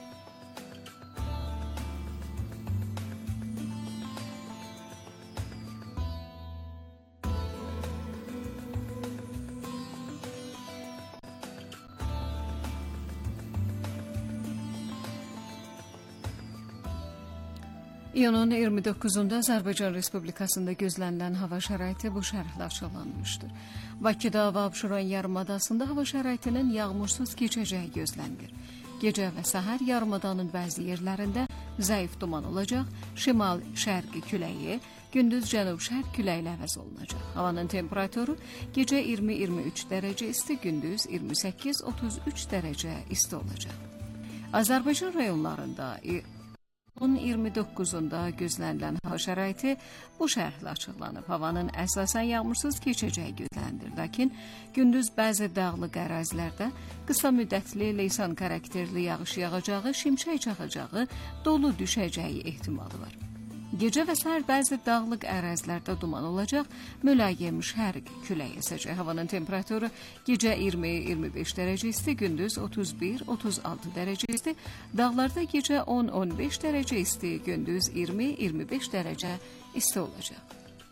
İyunun 29-unda Azərbaycan Respublikasında gözlənilən hava şəraiti bu şərhlə açıqlanmışdır. Bakıda və Abşeron yarımadasında hava şəraitinin yağmursuz keçəcəyi gözlənilir. Gecə və səhər yarımadanın bəzi yerlərində zəif duman olacaq, şimal-şərqi küləyi, gündüz cənub-şərq küləyi əvəz olunacaq. Havanın temperaturu gecə 20-23 dərəcə isti, gündüz 28-33 dərəcə isti olacaq. Azərbaycan rayonlarında 29-unda gözlənilən hava şəraiti bu şərhlə açıqlanıb. Havanın əsasən yağmursuz keçəcəyi gözlənilir. Lakin gündüz bəzi dağlıq ərazilərdə qısa müddətli leysan xarakterli yağış yağacağı, şimşək çaxacağı, dolu düşəcəyi ehtimalı var. Gecə və səhər bəzi dağlıq ərazilərdə duman olacaq, mülayim şərq külək əsəcək. Havanın temperaturu gecə 20-25 dərəcə isti, gündüz 31-36 dərəcə isti, dağlarda gecə 10-15 dərəcə isti, gündüz 20-25 dərəcə isti olacaq.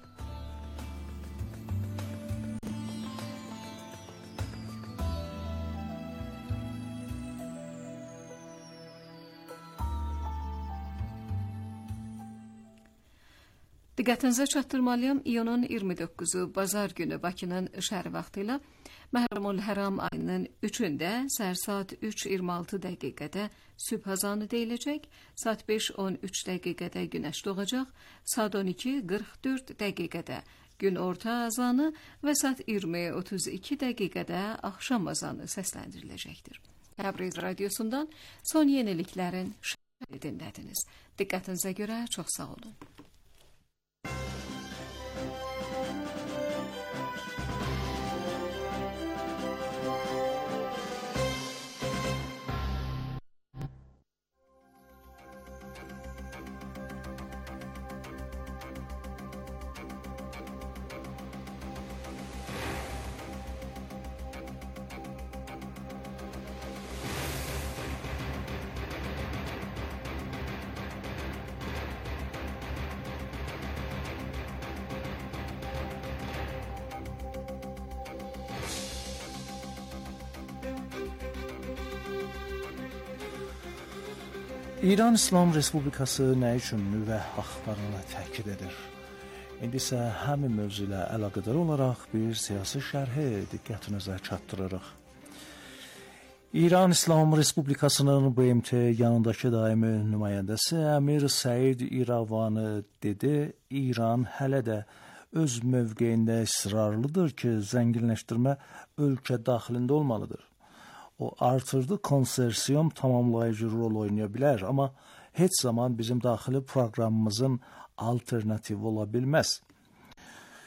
Diqqətinizə çatdırmalıyam, iyunun 29-u bazar günü Bakının şəhəri vaxtı ilə Məhərrəmül Həram ayının 3-də səhər saat 3:26 dəqiqədə sübh azanı deyiləcək, saat 5:13 dəqiqədə günəş doğacaq, saat 12:44 dəqiqədə gün orta azanı və saat 20:32 dəqiqədə axşam azanı səsləndiriləcəkdir. Təbriz radiosundan son yeniliklərin şərhini dinlədiniz. Diqqətinizə görə çox sağ olun. İran İslam Respublikası nə üçün nüvə axtarını təkid edir? İndi isə həmin mövzu ilə əlaqədar olaraq bir siyasi şərhi diqqətinizə çatdırırıq. İran İslam Respublikasının BMT yanındakı daimi nümayəndəsi Əmir Səid İravanı dedi, İran hələ də öz mövqeyində israrlıdır ki, zənginləşdirmə ölkə daxilində olmalıdır. O artırdı, konsorsiyum tamamlayıcı rol oynaya bilər, amma heç zaman bizim daxili proqramımızın alternativi ola bilməz.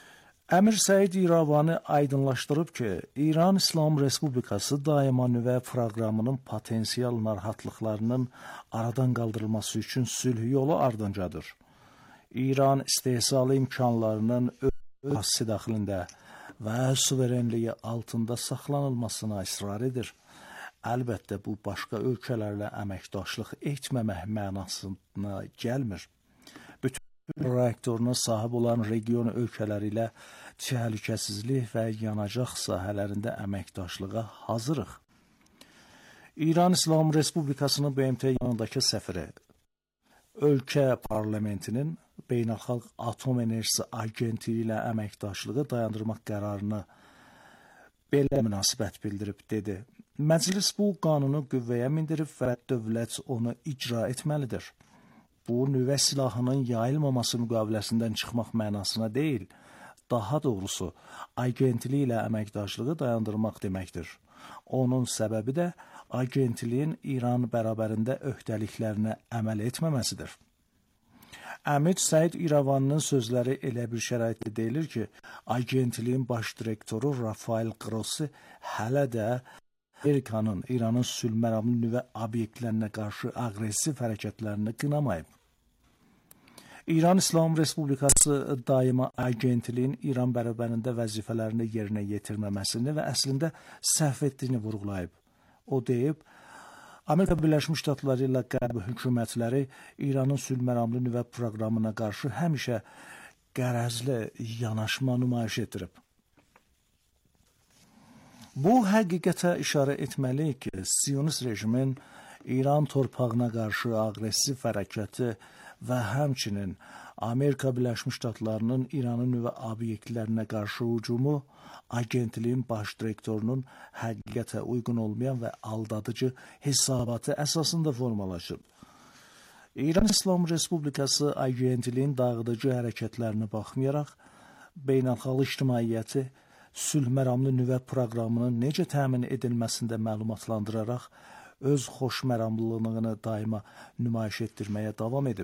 Əmir Səid İravani aydınlaşdırıb ki, İran İslam Respublikası daima nüvə proqramının potensial narahatlıqlarının aradan qaldırılması üçün sülh yolu ardıncadır. İran istehsalı imkanlarının ölkəsi daxilində və suverenliyi altında saxlanılmasına israr edir. Əlbəttə, bu başqa ölkələrlə əməkdaşlıq etməmək mənasına gəlmir. Bütün reaktoruna sahib olan region ölkələri ilə təhlükəsizlik və yanacaq sahələrində əməkdaşlığa hazırıq. İran İslam Respublikasının BMT yanındakı səfiri, ölkə parlamentinin Beynəlxalq Atom Enerjisi Agentliyi ilə əməkdaşlığı dayandırmaq qərarını belə münasibət bildirib dedi. Məclis bu qanunu qüvvəyə mindirib və dövlət onu icra etməlidir. Bu, nüvə silahının yayılmaması müqaviləsindən çıxmaq mənasına deyil, daha doğrusu, agentliyi ilə əməkdaşlığı dayandırmaq deməkdir. Onun səbəbi də agentliyin İran bərabərində öhdəliklərinə əməl etməməsidir. Əmir Səid İravaninin sözləri elə bir şəraitdə deyilir ki, agentliyin baş direktoru Rafael Grossi hələ də Amerikanın İranın sülh məramlı nüvə obyektlərinə qarşı aqressiv hərəkətlərini qınamayıb. İran İslam Respublikası daima agentliyin İran bərabərində vəzifələrini yerinə yetirməməsini və əslində səhv etdiyini vurğulayıb. O deyib, Amerika Birləşmiş Ştatları ilə qərb hökumətləri İranın sülh məramlı nüvə proqramına qarşı həmişə qərəzli yanaşma nümayiş etdirib. Bu həqiqətə işarə etməli ki, Siyonist rejimin İran torpağına qarşı aqressiv hərəkəti və həmçinin Amerika Birləşmiş Ştatlarının İranın nüvə obyektlərinə qarşı hücumu agentliyin baş direktorunun həqiqətə uyğun olmayan və aldadıcı hesabatı əsasında formalaşıb. İran İslam Respublikası agentliyin dağıdıcı hərəkətlərinə baxmayaraq, beynəlxalq ictimaiyyəti sülh məramlı nüvə proqramının necə təmin edilməsində məlumatlandıraraq öz xoşməramlılığını daima nümayiş etdirməyə davam edib.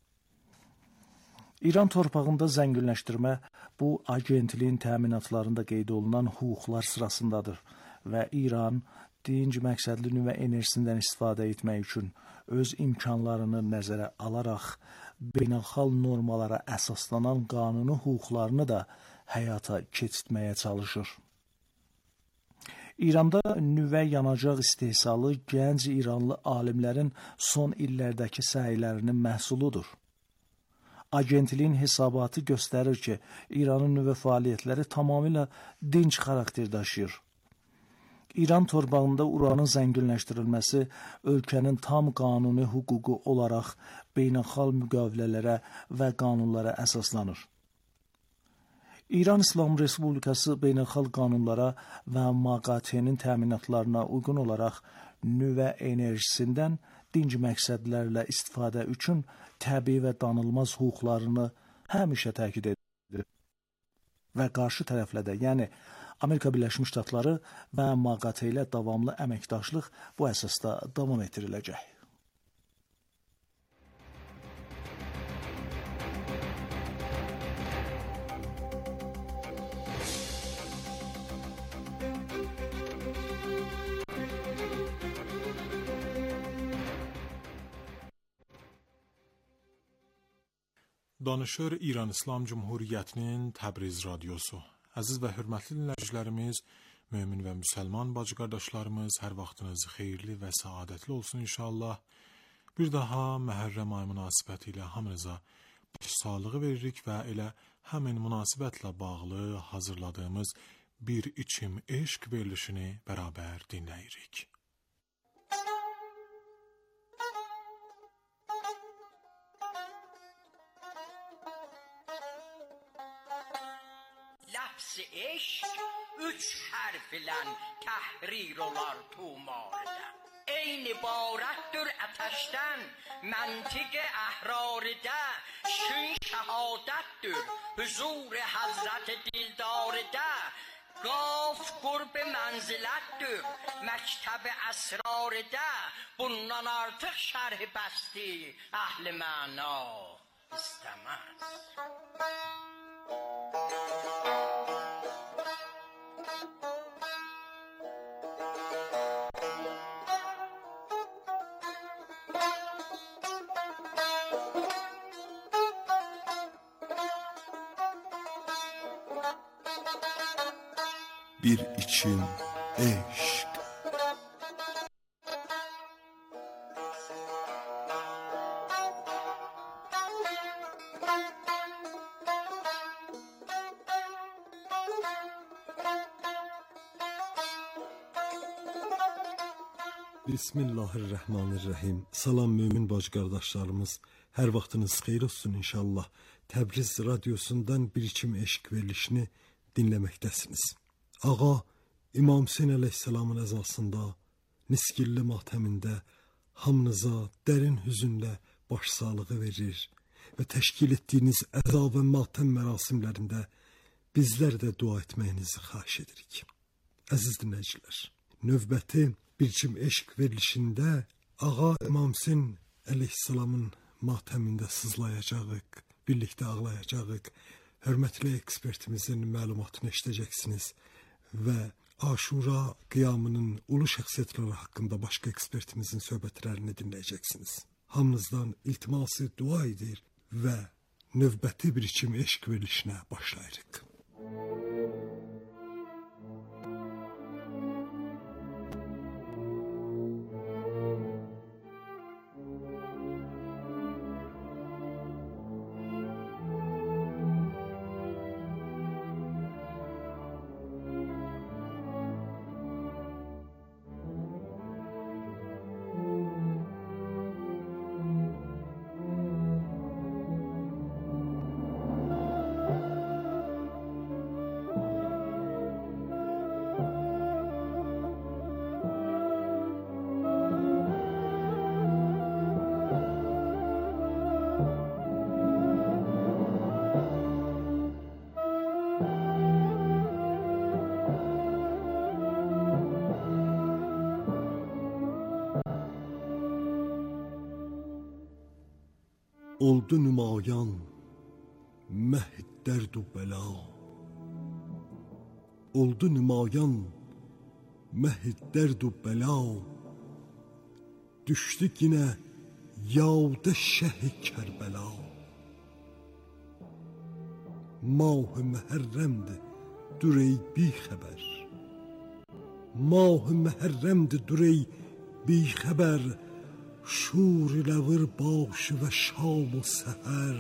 İran torpağında zənginləşdirmə bu agentliyin təminatlarında qeyd olunan hüquqlar sırasındadır və İran dinc məqsədli nüvə enerjisindən istifadə etmək üçün öz imkanlarını nəzərə alaraq beynəlxalq normalara əsaslanan qanuni hüquqlarını da həyata keçirtməyə çalışır. İranda nüvə yanacaq istehsalı gənc İranlı alimlərin son illərdəki səylərinin məhsuludur. Agentliyin hesabatı göstərir ki, İranın nüvə fəaliyyətləri tamamilə dinc xarakter daşıyır. İran torpağında uranın zənginləşdirilməsi ölkənin tam qanuni hüququ olaraq beynəlxalq müqavilələrə və qanunlara əsaslanır. İran İslam Respublikası beynəlxalq qanunlara və MAQATE-nin təminatlarına uyğun olaraq nüvə enerjisindən dinc məqsədlərlə istifadə üçün təbii və danılmaz hüquqlarını həmişə təkid edir və qarşı tərəflə də, yəni Amerika Birləşmiş Ştatları və MAQATE ilə davamlı əməkdaşlıq bu əsasda davam etdiriləcək. Danışır İran İslam Cumhuriyyətinin Təbriz radiosu. Əziz və hörmətli dinləyicilərimiz, mömin və müsəlman bacı qardaşlarımız, hər vaxtınız xeyirli və səadətli olsun inşallah. Bir daha Məhərrəm ayı münasibəti ilə hamınıza sağlığı veririk və elə həmin münasibətlə bağlı hazırladığımız bir içim eşq verilişini bərabər dinləyirik. Eşq üç hərf ilə təhrir olar tumarda. Eyni ibarətdir ətəşdən, məntiq əhrarda, şün şəhadətdir, huzur Həzrət dildarda. Qaf qurb mənzilətdir, məktəb əsrarda, bundan artıq şərh bəsti əhl-i məna istəməz. Bir içim eşk. Bismillahirrahmanirrahim. Salam mümin bacı qardaşlarımız. Hər vaxtınız xeyir olsun inşallah. Təbriz radyosundan bir içim eşq verilişini dinləməkdəsiniz. Ağa İmam Hüseyn əleyhissalamın əzasında, Niskilli matəmində hamınıza dərin hüzünlə başsağlığı verir və təşkil etdiyiniz əza və matəm mərasimlərində bizlər də dua etməyinizi xahiş edirik. Əziz dinləyicilər, növbəti bir içim eşq verilişində Ağa İmam Hüseyn əleyhissalamın matəmində sızlayacağıq, birlikdə ağlayacağıq. Hörmətli ekspertimizin məlumatını eşidəcəksiniz və Aşura qiyamının ulu şəxsiyyətləri haqqında başqa ekspertimizin söhbətlərini dinləyəcəksiniz. Hamınızdan iltiması dua edir və növbəti bir içim eşq verilişinə başlayırıq. Oldu nümayan məhd dərd u bəla. Oldu nümayan məhd dərd u bəla. Düşdü yine yavdə şəh-i Kərbəla. Mah-ı məhərrəmdir dürey bi xəbər. Mah-ı məhərrəmdir dürey bi xəbər. شور لور باش و شام و سحر.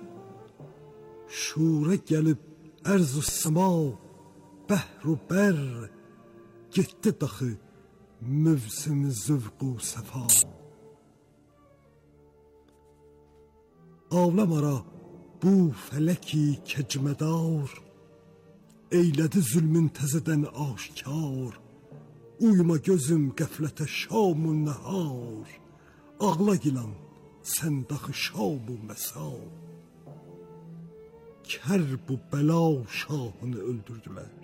شوره gelib ərz و səma bəhr و bər. Getdi daxı mövsüm zövq و səfa. Avlam ara bu fələki kecmədar. Eylədi zülmün təzədən aşkar. Uyuma gözüm qəflətə şam و nəhar. Ağla gilan sən daxı şab و məsa. Kərb و bəla şahını öldürdülər.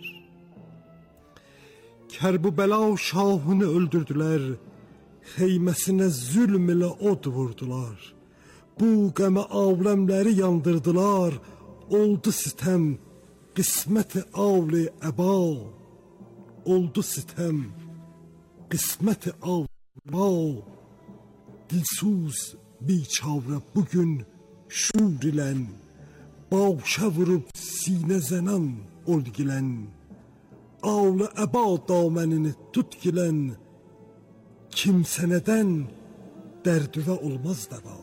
Kərb و bəla şahını öldürdülər. Xeyməsinə zülm ilə od vurdular. Bu qəmə aləmləri yandırdılar. Oldu sitəm qismət-i avli əba. Oldu sitəm qismət-i avli əba. Dilsuz biçare bugün şur ilən. Başa vurub sinə zənən olgilən. Avli əba damənini tut gilən. Kimsənədən dərdüvə olmaz dəva.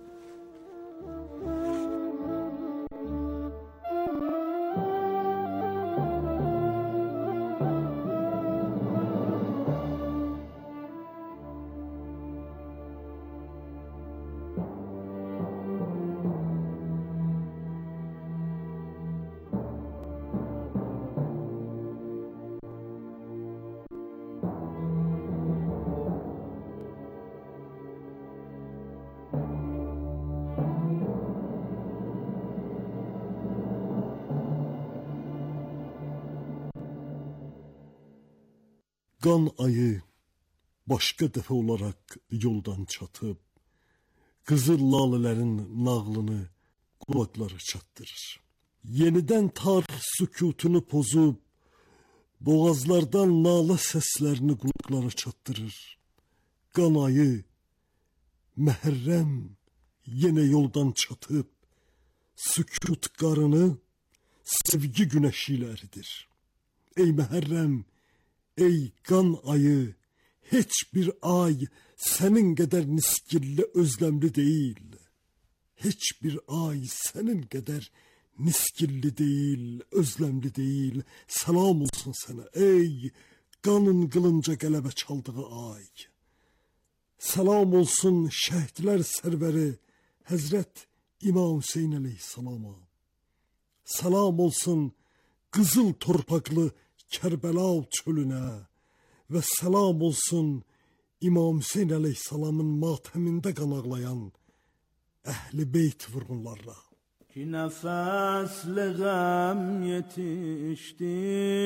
Qan ayı başqa dəfə olaraq yoldan çatıb, qızıl lalələrin nağlını qulaqlara çatdırır. yenidən tarix sükutunu pozub, boğazlardan nalə səslərini qulaqlara çatdırır. Qan ayı, Məhərrəm yenə yoldan çatıb, sükut qarını sevgi günəşi ilə əridir. Ey Məhərrəm, ey qan ayı, heç bir ay sənin qədər niskilli özləmli deyil. Heç bir ay sənin qədər niskilli deyil, özləmli deyil. Salam olsun sənə, ey qanın qılınca qələbə çaldığı ay. Salam olsun şəhidlər sərvəri Həzrət İmam Hüseyn əleyhissalama. Salam olsun qızıl torpaqlı Kərbəla çölünə və salam olsun İmam Hüseyn əleyhissalamın matəmində qanaqlayan Əhl-i Beyt vurğunlarına. Ki nəfəsli qəm yetişdi,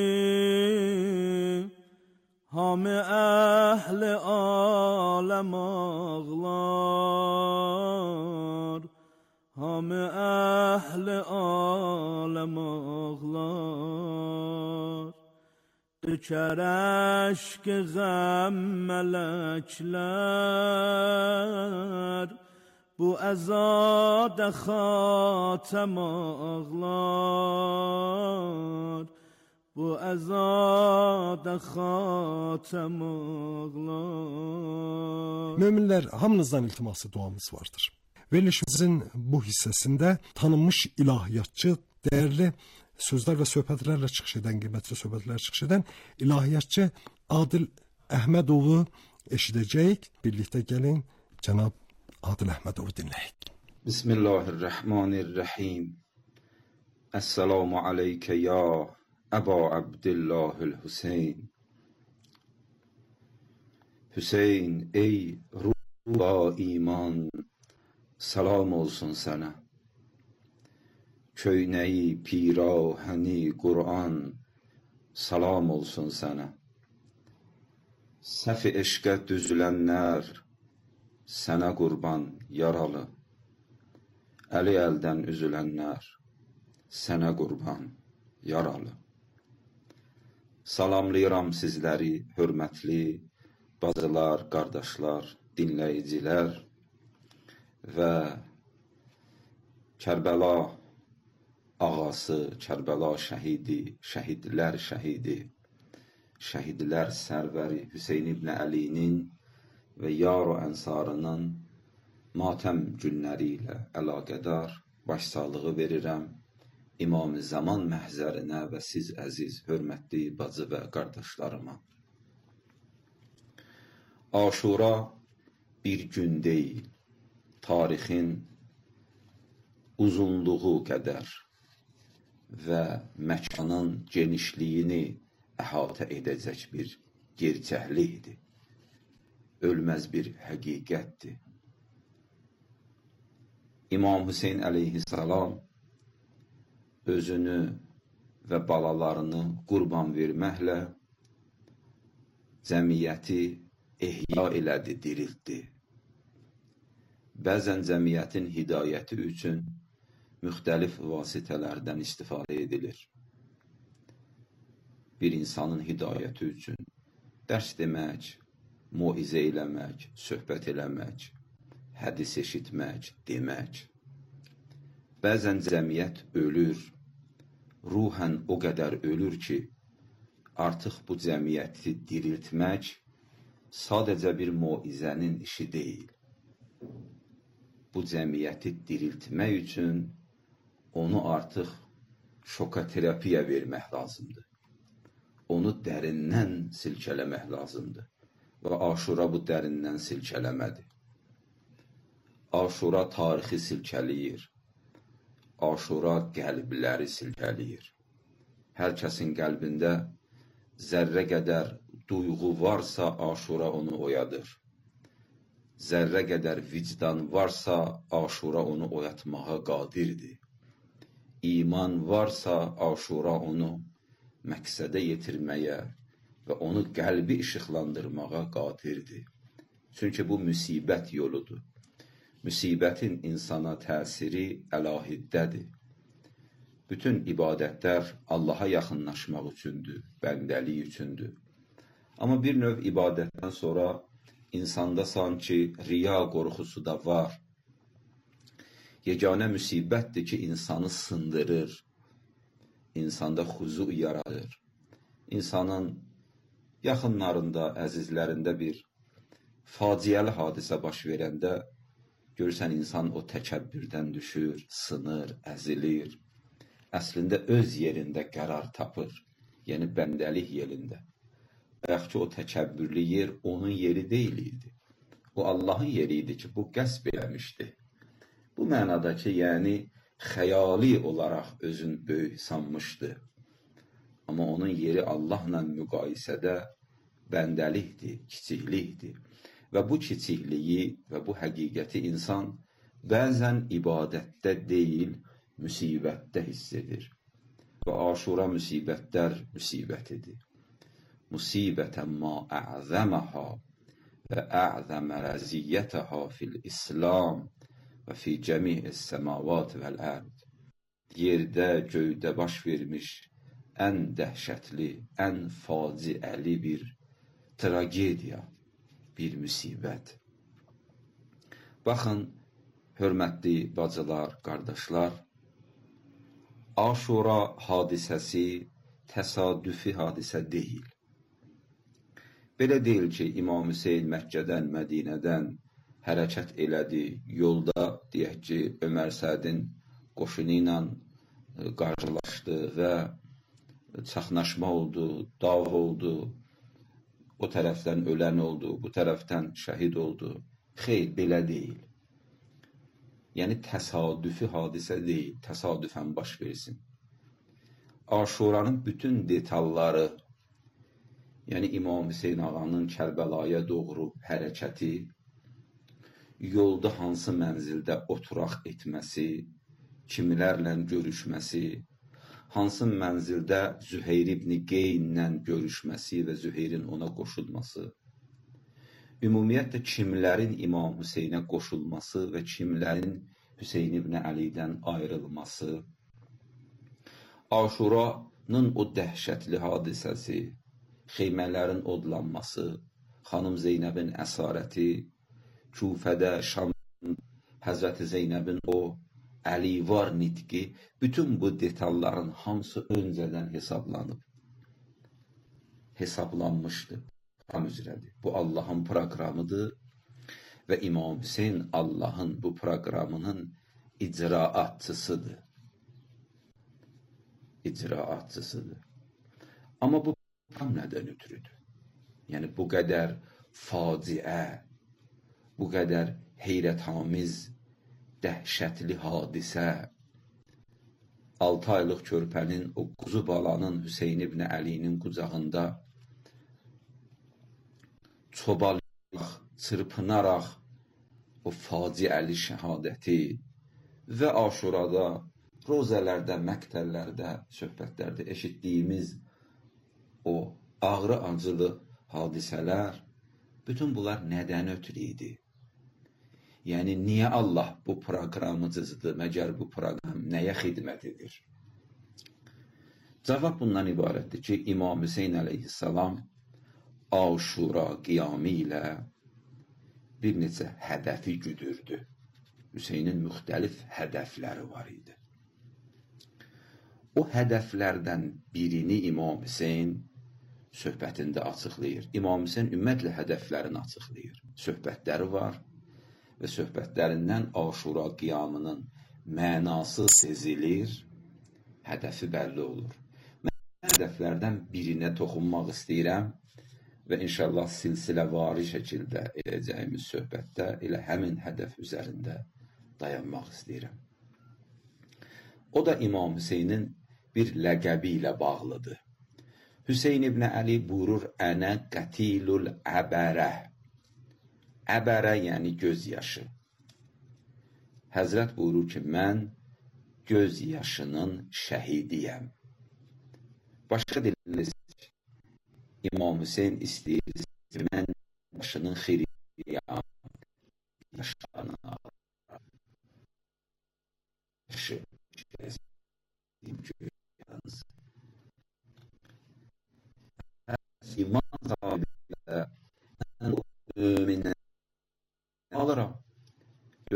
hamı əhli aləm ağlar, hamı əhli aləm ağlar. Dökər əşq-i qəm mələklər, bu əzada xatəm ağlar, bu əzada xatəm ağlar. Möminlər, hamınızdan iltiması duamız vardır. Verilişimizin bu hissəsində tanınmış ilahiyyatçı, dəyərli sözlər və söhbətlərlə çıxış edən, qiymətli söhbətlərlə çıxış edən ilahiyyatçı Adil Əhmədovu eşidəcəyik. Birlikdə gəlin, cənab Adil Əhmədovu dinləyik. Bismillahirrahmanirrahim. Esselamu aleyke ya Əba Abdillahil Hüseyn. Hüseyn, ey ruha iman, salam olsun sənə. Köynəyi, pirahəni, Qur'an, salam olsun sənə. Səfi eşqə düzülənlər, sənə qurban yaralı. Əli əldən üzülənlər, sənə qurban yaralı. Salamlayıram sizləri, hörmətli bacılar, qardaşlar, dinləyicilər və Kərbəla ağası, Kərbəla şəhidi, şəhidlər şəhidi, şəhidlər sərvəri Hüseyn ibn Əlinin və yar o ənsarının matəm günləri ilə əlaqədar başsağlığı verirəm İmam-ı Zaman məhzərinə və siz əziz, hörmətli bacı və qardaşlarıma. Aşura bir gün deyil, tarixin uzunluğu qədər və məkanın genişliyini əhatə edəcək bir gerçəklikdir. Ölməz bir həqiqətdir. İmam Hüseyn əleyhissalam özünü və balalarını qurban verməklə cəmiyyəti ehya elədi, diriltdi. Bəzən cəmiyyətin hidayəti üçün müxtəlif vasitələrdən istifadə edilir. Bir insanın hidayəti üçün dərs demək, moizə eləmək, söhbət eləmək, hədis eşitmək, demək. Bəzən cəmiyyət ölür, ruhən o qədər ölür ki, artıq bu cəmiyyəti diriltmək sadəcə bir moizənin işi deyil. Bu cəmiyyəti diriltmək üçün onu artıq şoka terapiya vermək lazımdır. Onu dərindən silkələmək lazımdır. Və Aşura bu dərindən silkələmədi. Aşura tarixi silkələyir. Aşura qəlbləri silkələyir. Hər kəsin qəlbində zərrə qədər duyğu varsa, Aşura onu oyadır. Zərrə qədər vicdan varsa, Aşura onu oyatmağa qadirdir. İman varsa, Aşura onu məqsədə yetirməyə və onu qəlbi işıqlandırmağa qadirdir. Çünki bu müsibət yoludur. Müsibətin insana təsiri əlahiddədir. bütün ibadətlər Allaha yaxınlaşmaq üçündür, bəndəlik üçündür. Amma bir növ ibadətdən sonra insanda sanki riya qorxusu da var. Yeganə müsibətdir ki, insanı sındırır, insanda xuzu yaradır. İnsanın yaxınlarında, əzizlərində bir faciəli hadisə baş verəndə görürsən insan o təkəbbürdən düşür, sınır, əzilir. Əslində öz yerində qərar tapır, yəni bəndəlik yerində. Bəlkə ki, o təkəbbürlü yer onun yeri deyil idi. O Allahın yeri idi ki, bu qəsb eləmişdi. Bu mənada ki, yəni xəyali olaraq özün böyük sanmışdı. Amma onun yeri Allahla müqayisədə bəndəlikdir, kiçiklikdir. Və bu kiçikliyi və bu həqiqəti insan bəzən ibadətdə deyil, müsibətdə hiss edir. Və Aşura müsibətlər müsibətidir. Musibətən ma ə'zəməhə və ə'zəmə rəziyyətəhə fil-İslam və fi cəmi'is səmavat vəl-ərd. Yerdə, göydə baş vermiş ən dəhşətli, ən faciəli bir tragediya, bir müsibət. Baxın, hörmətli bacılar, qardaşlar, Aşura hadisəsi təsadüfi hadisə deyil. Belə deyil ki, İmam Hüseyin Məkkədən, Mədinədən hərəkət elədi, yolda, deyək ki, Ömər Sədin qoşunu ilə qarşılaşdı və çaxnaşma oldu, dağ oldu, o tərəfdən ölən oldu, bu tərəfdən şəhid oldu. Xeyr, belə deyil. Yəni, təsadüfi hadisə deyil, təsadüfən baş versin. Aşuranın bütün detalları, yəni İmam Hüseyin ağanın Kərbəlaya doğru hərəkəti, yolda hansı mənzildə oturaq etməsi, kimlərlə görüşməsi, hansı mənzildə Züheyr ibn Qeynlə görüşməsi və Züheyrin ona qoşulması, ümumiyyətlə kimlərin İmam Hüseynə qoşulması və kimlərin Hüseyn ibn Əlidən ayrılması, Aşuranın o dəhşətli hadisəsi, xeymələrin odlanması, xanım Zeynəbin əsarəti, Küfədə, Şamın, Həzrəti Zeynəbin o əlivar nitqi, bütün bu detalların hamısı öncədən hesablanmışdır. Tam üzrədir. Bu Allahın proqramıdır və İmam Hüseyin Allahın bu proqramının icraatçısıdır. Amma bu proqram nədən ötürüdür? Yəni, bu qədər faciə, bu qədər heyrətamiz, dəhşətli hadisə, 6 aylıq körpənin, o quzu balanın Hüseyn ibn Əlinin qucağında çobalayaraq, çırpınaraq o faciəli şəhadəti və Aşurada, rozələrdə, məktəllərdə, söhbətlərdə eşitdiyimiz o ağrı-acılı hadisələr, bütün bunlar nədən ötürü idi? Yəni, niyə Allah bu proqramı cızdı, məgər bu proqram nəyə xidmət edir? Cavab bundan ibarətdir ki, İmam Hüseyin əleyhissalam Aşura qiyamı ilə bir neçə hədəfi güdürdü. Hüseynin müxtəlif hədəfləri var idi. O hədəflərdən birini İmam Hüseyin söhbətində açıqlayır. İmam Hüseyin ümumiyyətlə hədəflərini açıqlayır. Söhbətləri var və söhbətlərindən Aşura qiyamının mənası sezilir, hədəfi bəlli olur. Mən hədəflərdən birinə toxunmaq istəyirəm və inşallah silsiləvari şəkildə edəcəyimiz söhbətdə elə həmin hədəf üzərində dayanmaq istəyirəm. O da İmam Hüseynin bir ləqəbi ilə bağlıdır. Hüseyn ibn Əli buyurur, ənə qətilul əbərə. Əbərə yəni göz yaşı. Həzrət buyurur ki, mən göz yaşının şəhidiyəm. Başqa dilində İmam Hüseyin istəyir, mən yaşının xiriyəm, yaşlarına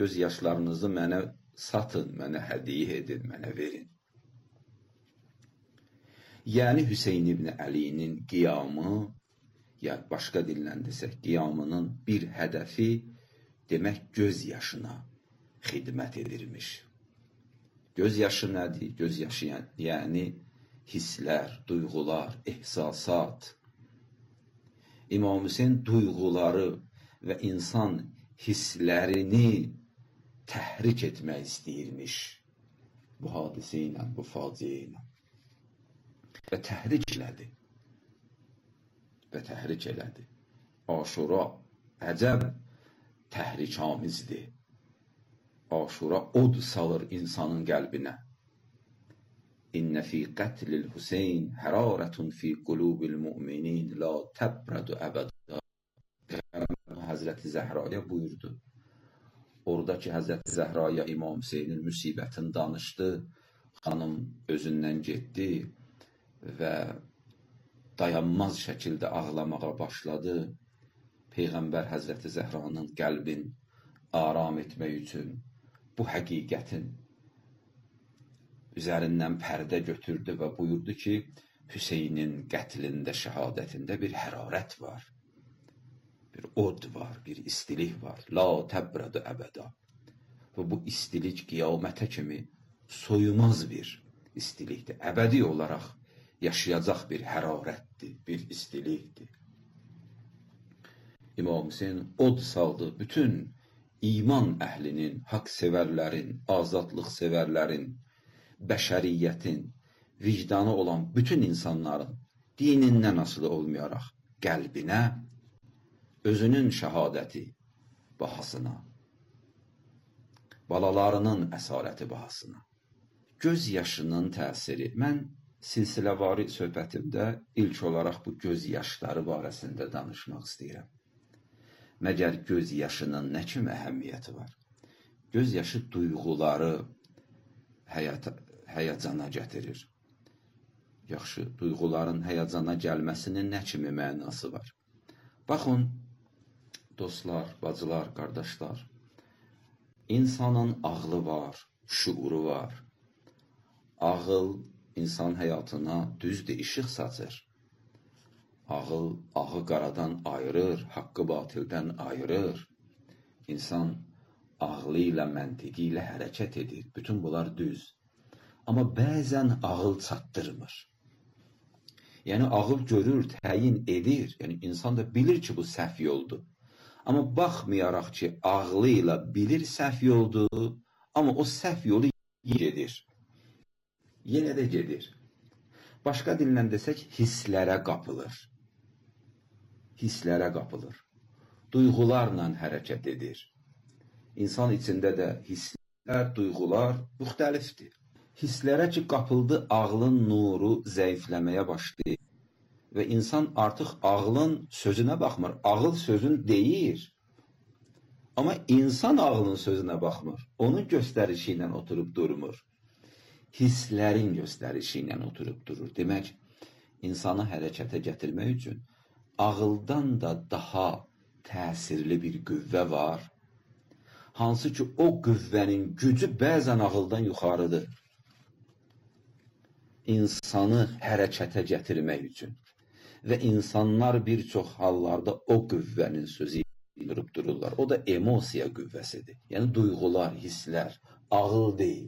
göz yaşlarınızı mənə satın, mənə hədiyyə edin, mənə verin. Yəni Hüseyn ibn Əlinin qiyamı, ya başqa dillə desək, qiyamının bir hədəfi demək göz yaşına xidmət edirmiş. Göz yaşı nədir? Göz yaşı yəni hisslər, duyğular, ehsasat. İmam Hüseyn duyğuları və insan hisslərini təhrik etmək istəyirmiş bu hadisə ilə, bu faciə ilə. Və təhrik elədi. Və təhrik elədi. Aşura əcəb təhrikamizdir. Aşura od salır insanın qəlbinə. İnnə fi qətlil Hüseyn hərarətun fi qulubil müminin la təbrədu əbədə. Həzrəti Zəhraya buyurdu. Oradakı Həzrəti Zəhraya İmam Hüseynin müsibətini danışdı. Xanım özündən getdi və dayanmaz şəkildə ağlamağa başladı. Peyğəmbər Həzrəti Zəhranın qəlbin aram etmək üçün bu həqiqətin üzərindən pərdə götürdü və buyurdu ki, Hüseynin qətlində, şəhadətində bir hərarət var. Bir od var, bir istilik var. La təbrədu əbəda. Və bu istilik qiyamətə kimi soyumaz bir istilikdir. Əbədi olaraq yaşayacaq bir hərarətdir, bir istilikdir. İmam Hüseyn od saldı bütün iman əhlinin, haqq sevərlərin, azadlıq sevərlərin, bəşəriyyətin, vicdanı olan bütün insanların dinindən asılı olmayaraq qəlbinə, özünün şəhadəti bahasına, balalarının əsarəti bahasına, göz yaşının təsiri. Mən silsiləvari söhbətimdə ilk olaraq bu göz yaşları barəsində danışmaq istəyirəm. Məgər göz yaşının nə kimi əhəmiyyəti var? Göz yaşı duyğuları həyəcana gətirir. Yaxşı, duyğuların həyəcana gəlməsinin nə kimi mənası var? Baxın, dostlar, bacılar, qardaşlar, insanın ağlı var, şuuru var. Ağıl insan həyatına düzdür, işıq saçır. Ağıl, ağı qaradan ayırır, haqqı batildən ayırır. İnsan ağlı ilə, məntiqi ilə hərəkət edir. Bütün bunlar düz. Amma bəzən ağıl çatdırmır. Yəni, ağıl görür, təyin edir. Yəni, insan da bilir ki, bu səhv yoldur. Amma baxmayaraq ki, ağlı ilə bilir səhv yoldur, amma o səhv yolu gedir. Yenə də gedir. Başqa dillə desək, hisslərə qapılır. Hisslərə qapılır. Duyğularla hərəkət edir. İnsan içində də hisslər, duyğular müxtəlifdir. Hisslərə ki, qapıldı, ağlın nuru zəifləməyə başlayır. Və insan artıq ağlın sözünə baxmır. Ağıl sözün deyir. Amma insan ağlın sözünə baxmır. Onun göstərişi ilə oturub durmur. Hisslərin göstərişi ilə oturub durur. Demək, insanı hərəkətə gətirmək üçün ağıldan da daha təsirli bir qüvvə var. Hansı ki, o qüvvənin gücü bəzən ağıldan yuxarıdır. İnsanı hərəkətə gətirmək üçün. Və insanlar bir çox hallarda o qüvvənin sözü ilə dururlar. O da emosiya qüvvəsidir. Yəni, duyğular, hisslər, ağıl deyil.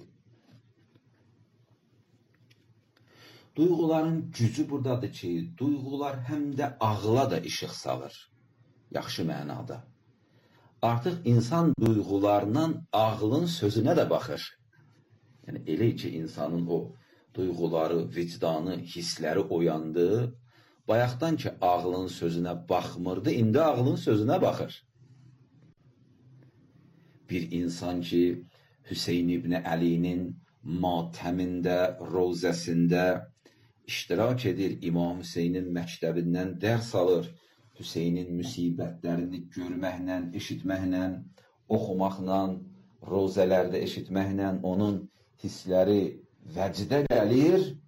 Duyğuların gücü buradadır ki, duyğular həm də ağla da işıq salır. Yaxşı mənada. Artıq insan duyğularından ağlın sözünə də baxır. Yəni, elə ki, insanın o duyğuları, vicdanı, hissləri oyandı, bayaqdan ki, ağlın sözünə baxmırdı, indi ağlın sözünə baxır. Bir insan ki, Hüseyn ibn Əlinin matəmində, rozəsində iştirak edir, İmam Hüseynin məktəbindən dərs alır, Hüseynin müsibətlərini görməklə, eşitməklə, oxumaqla, rozələrdə eşitməklə onun hissləri vəcdə gəlir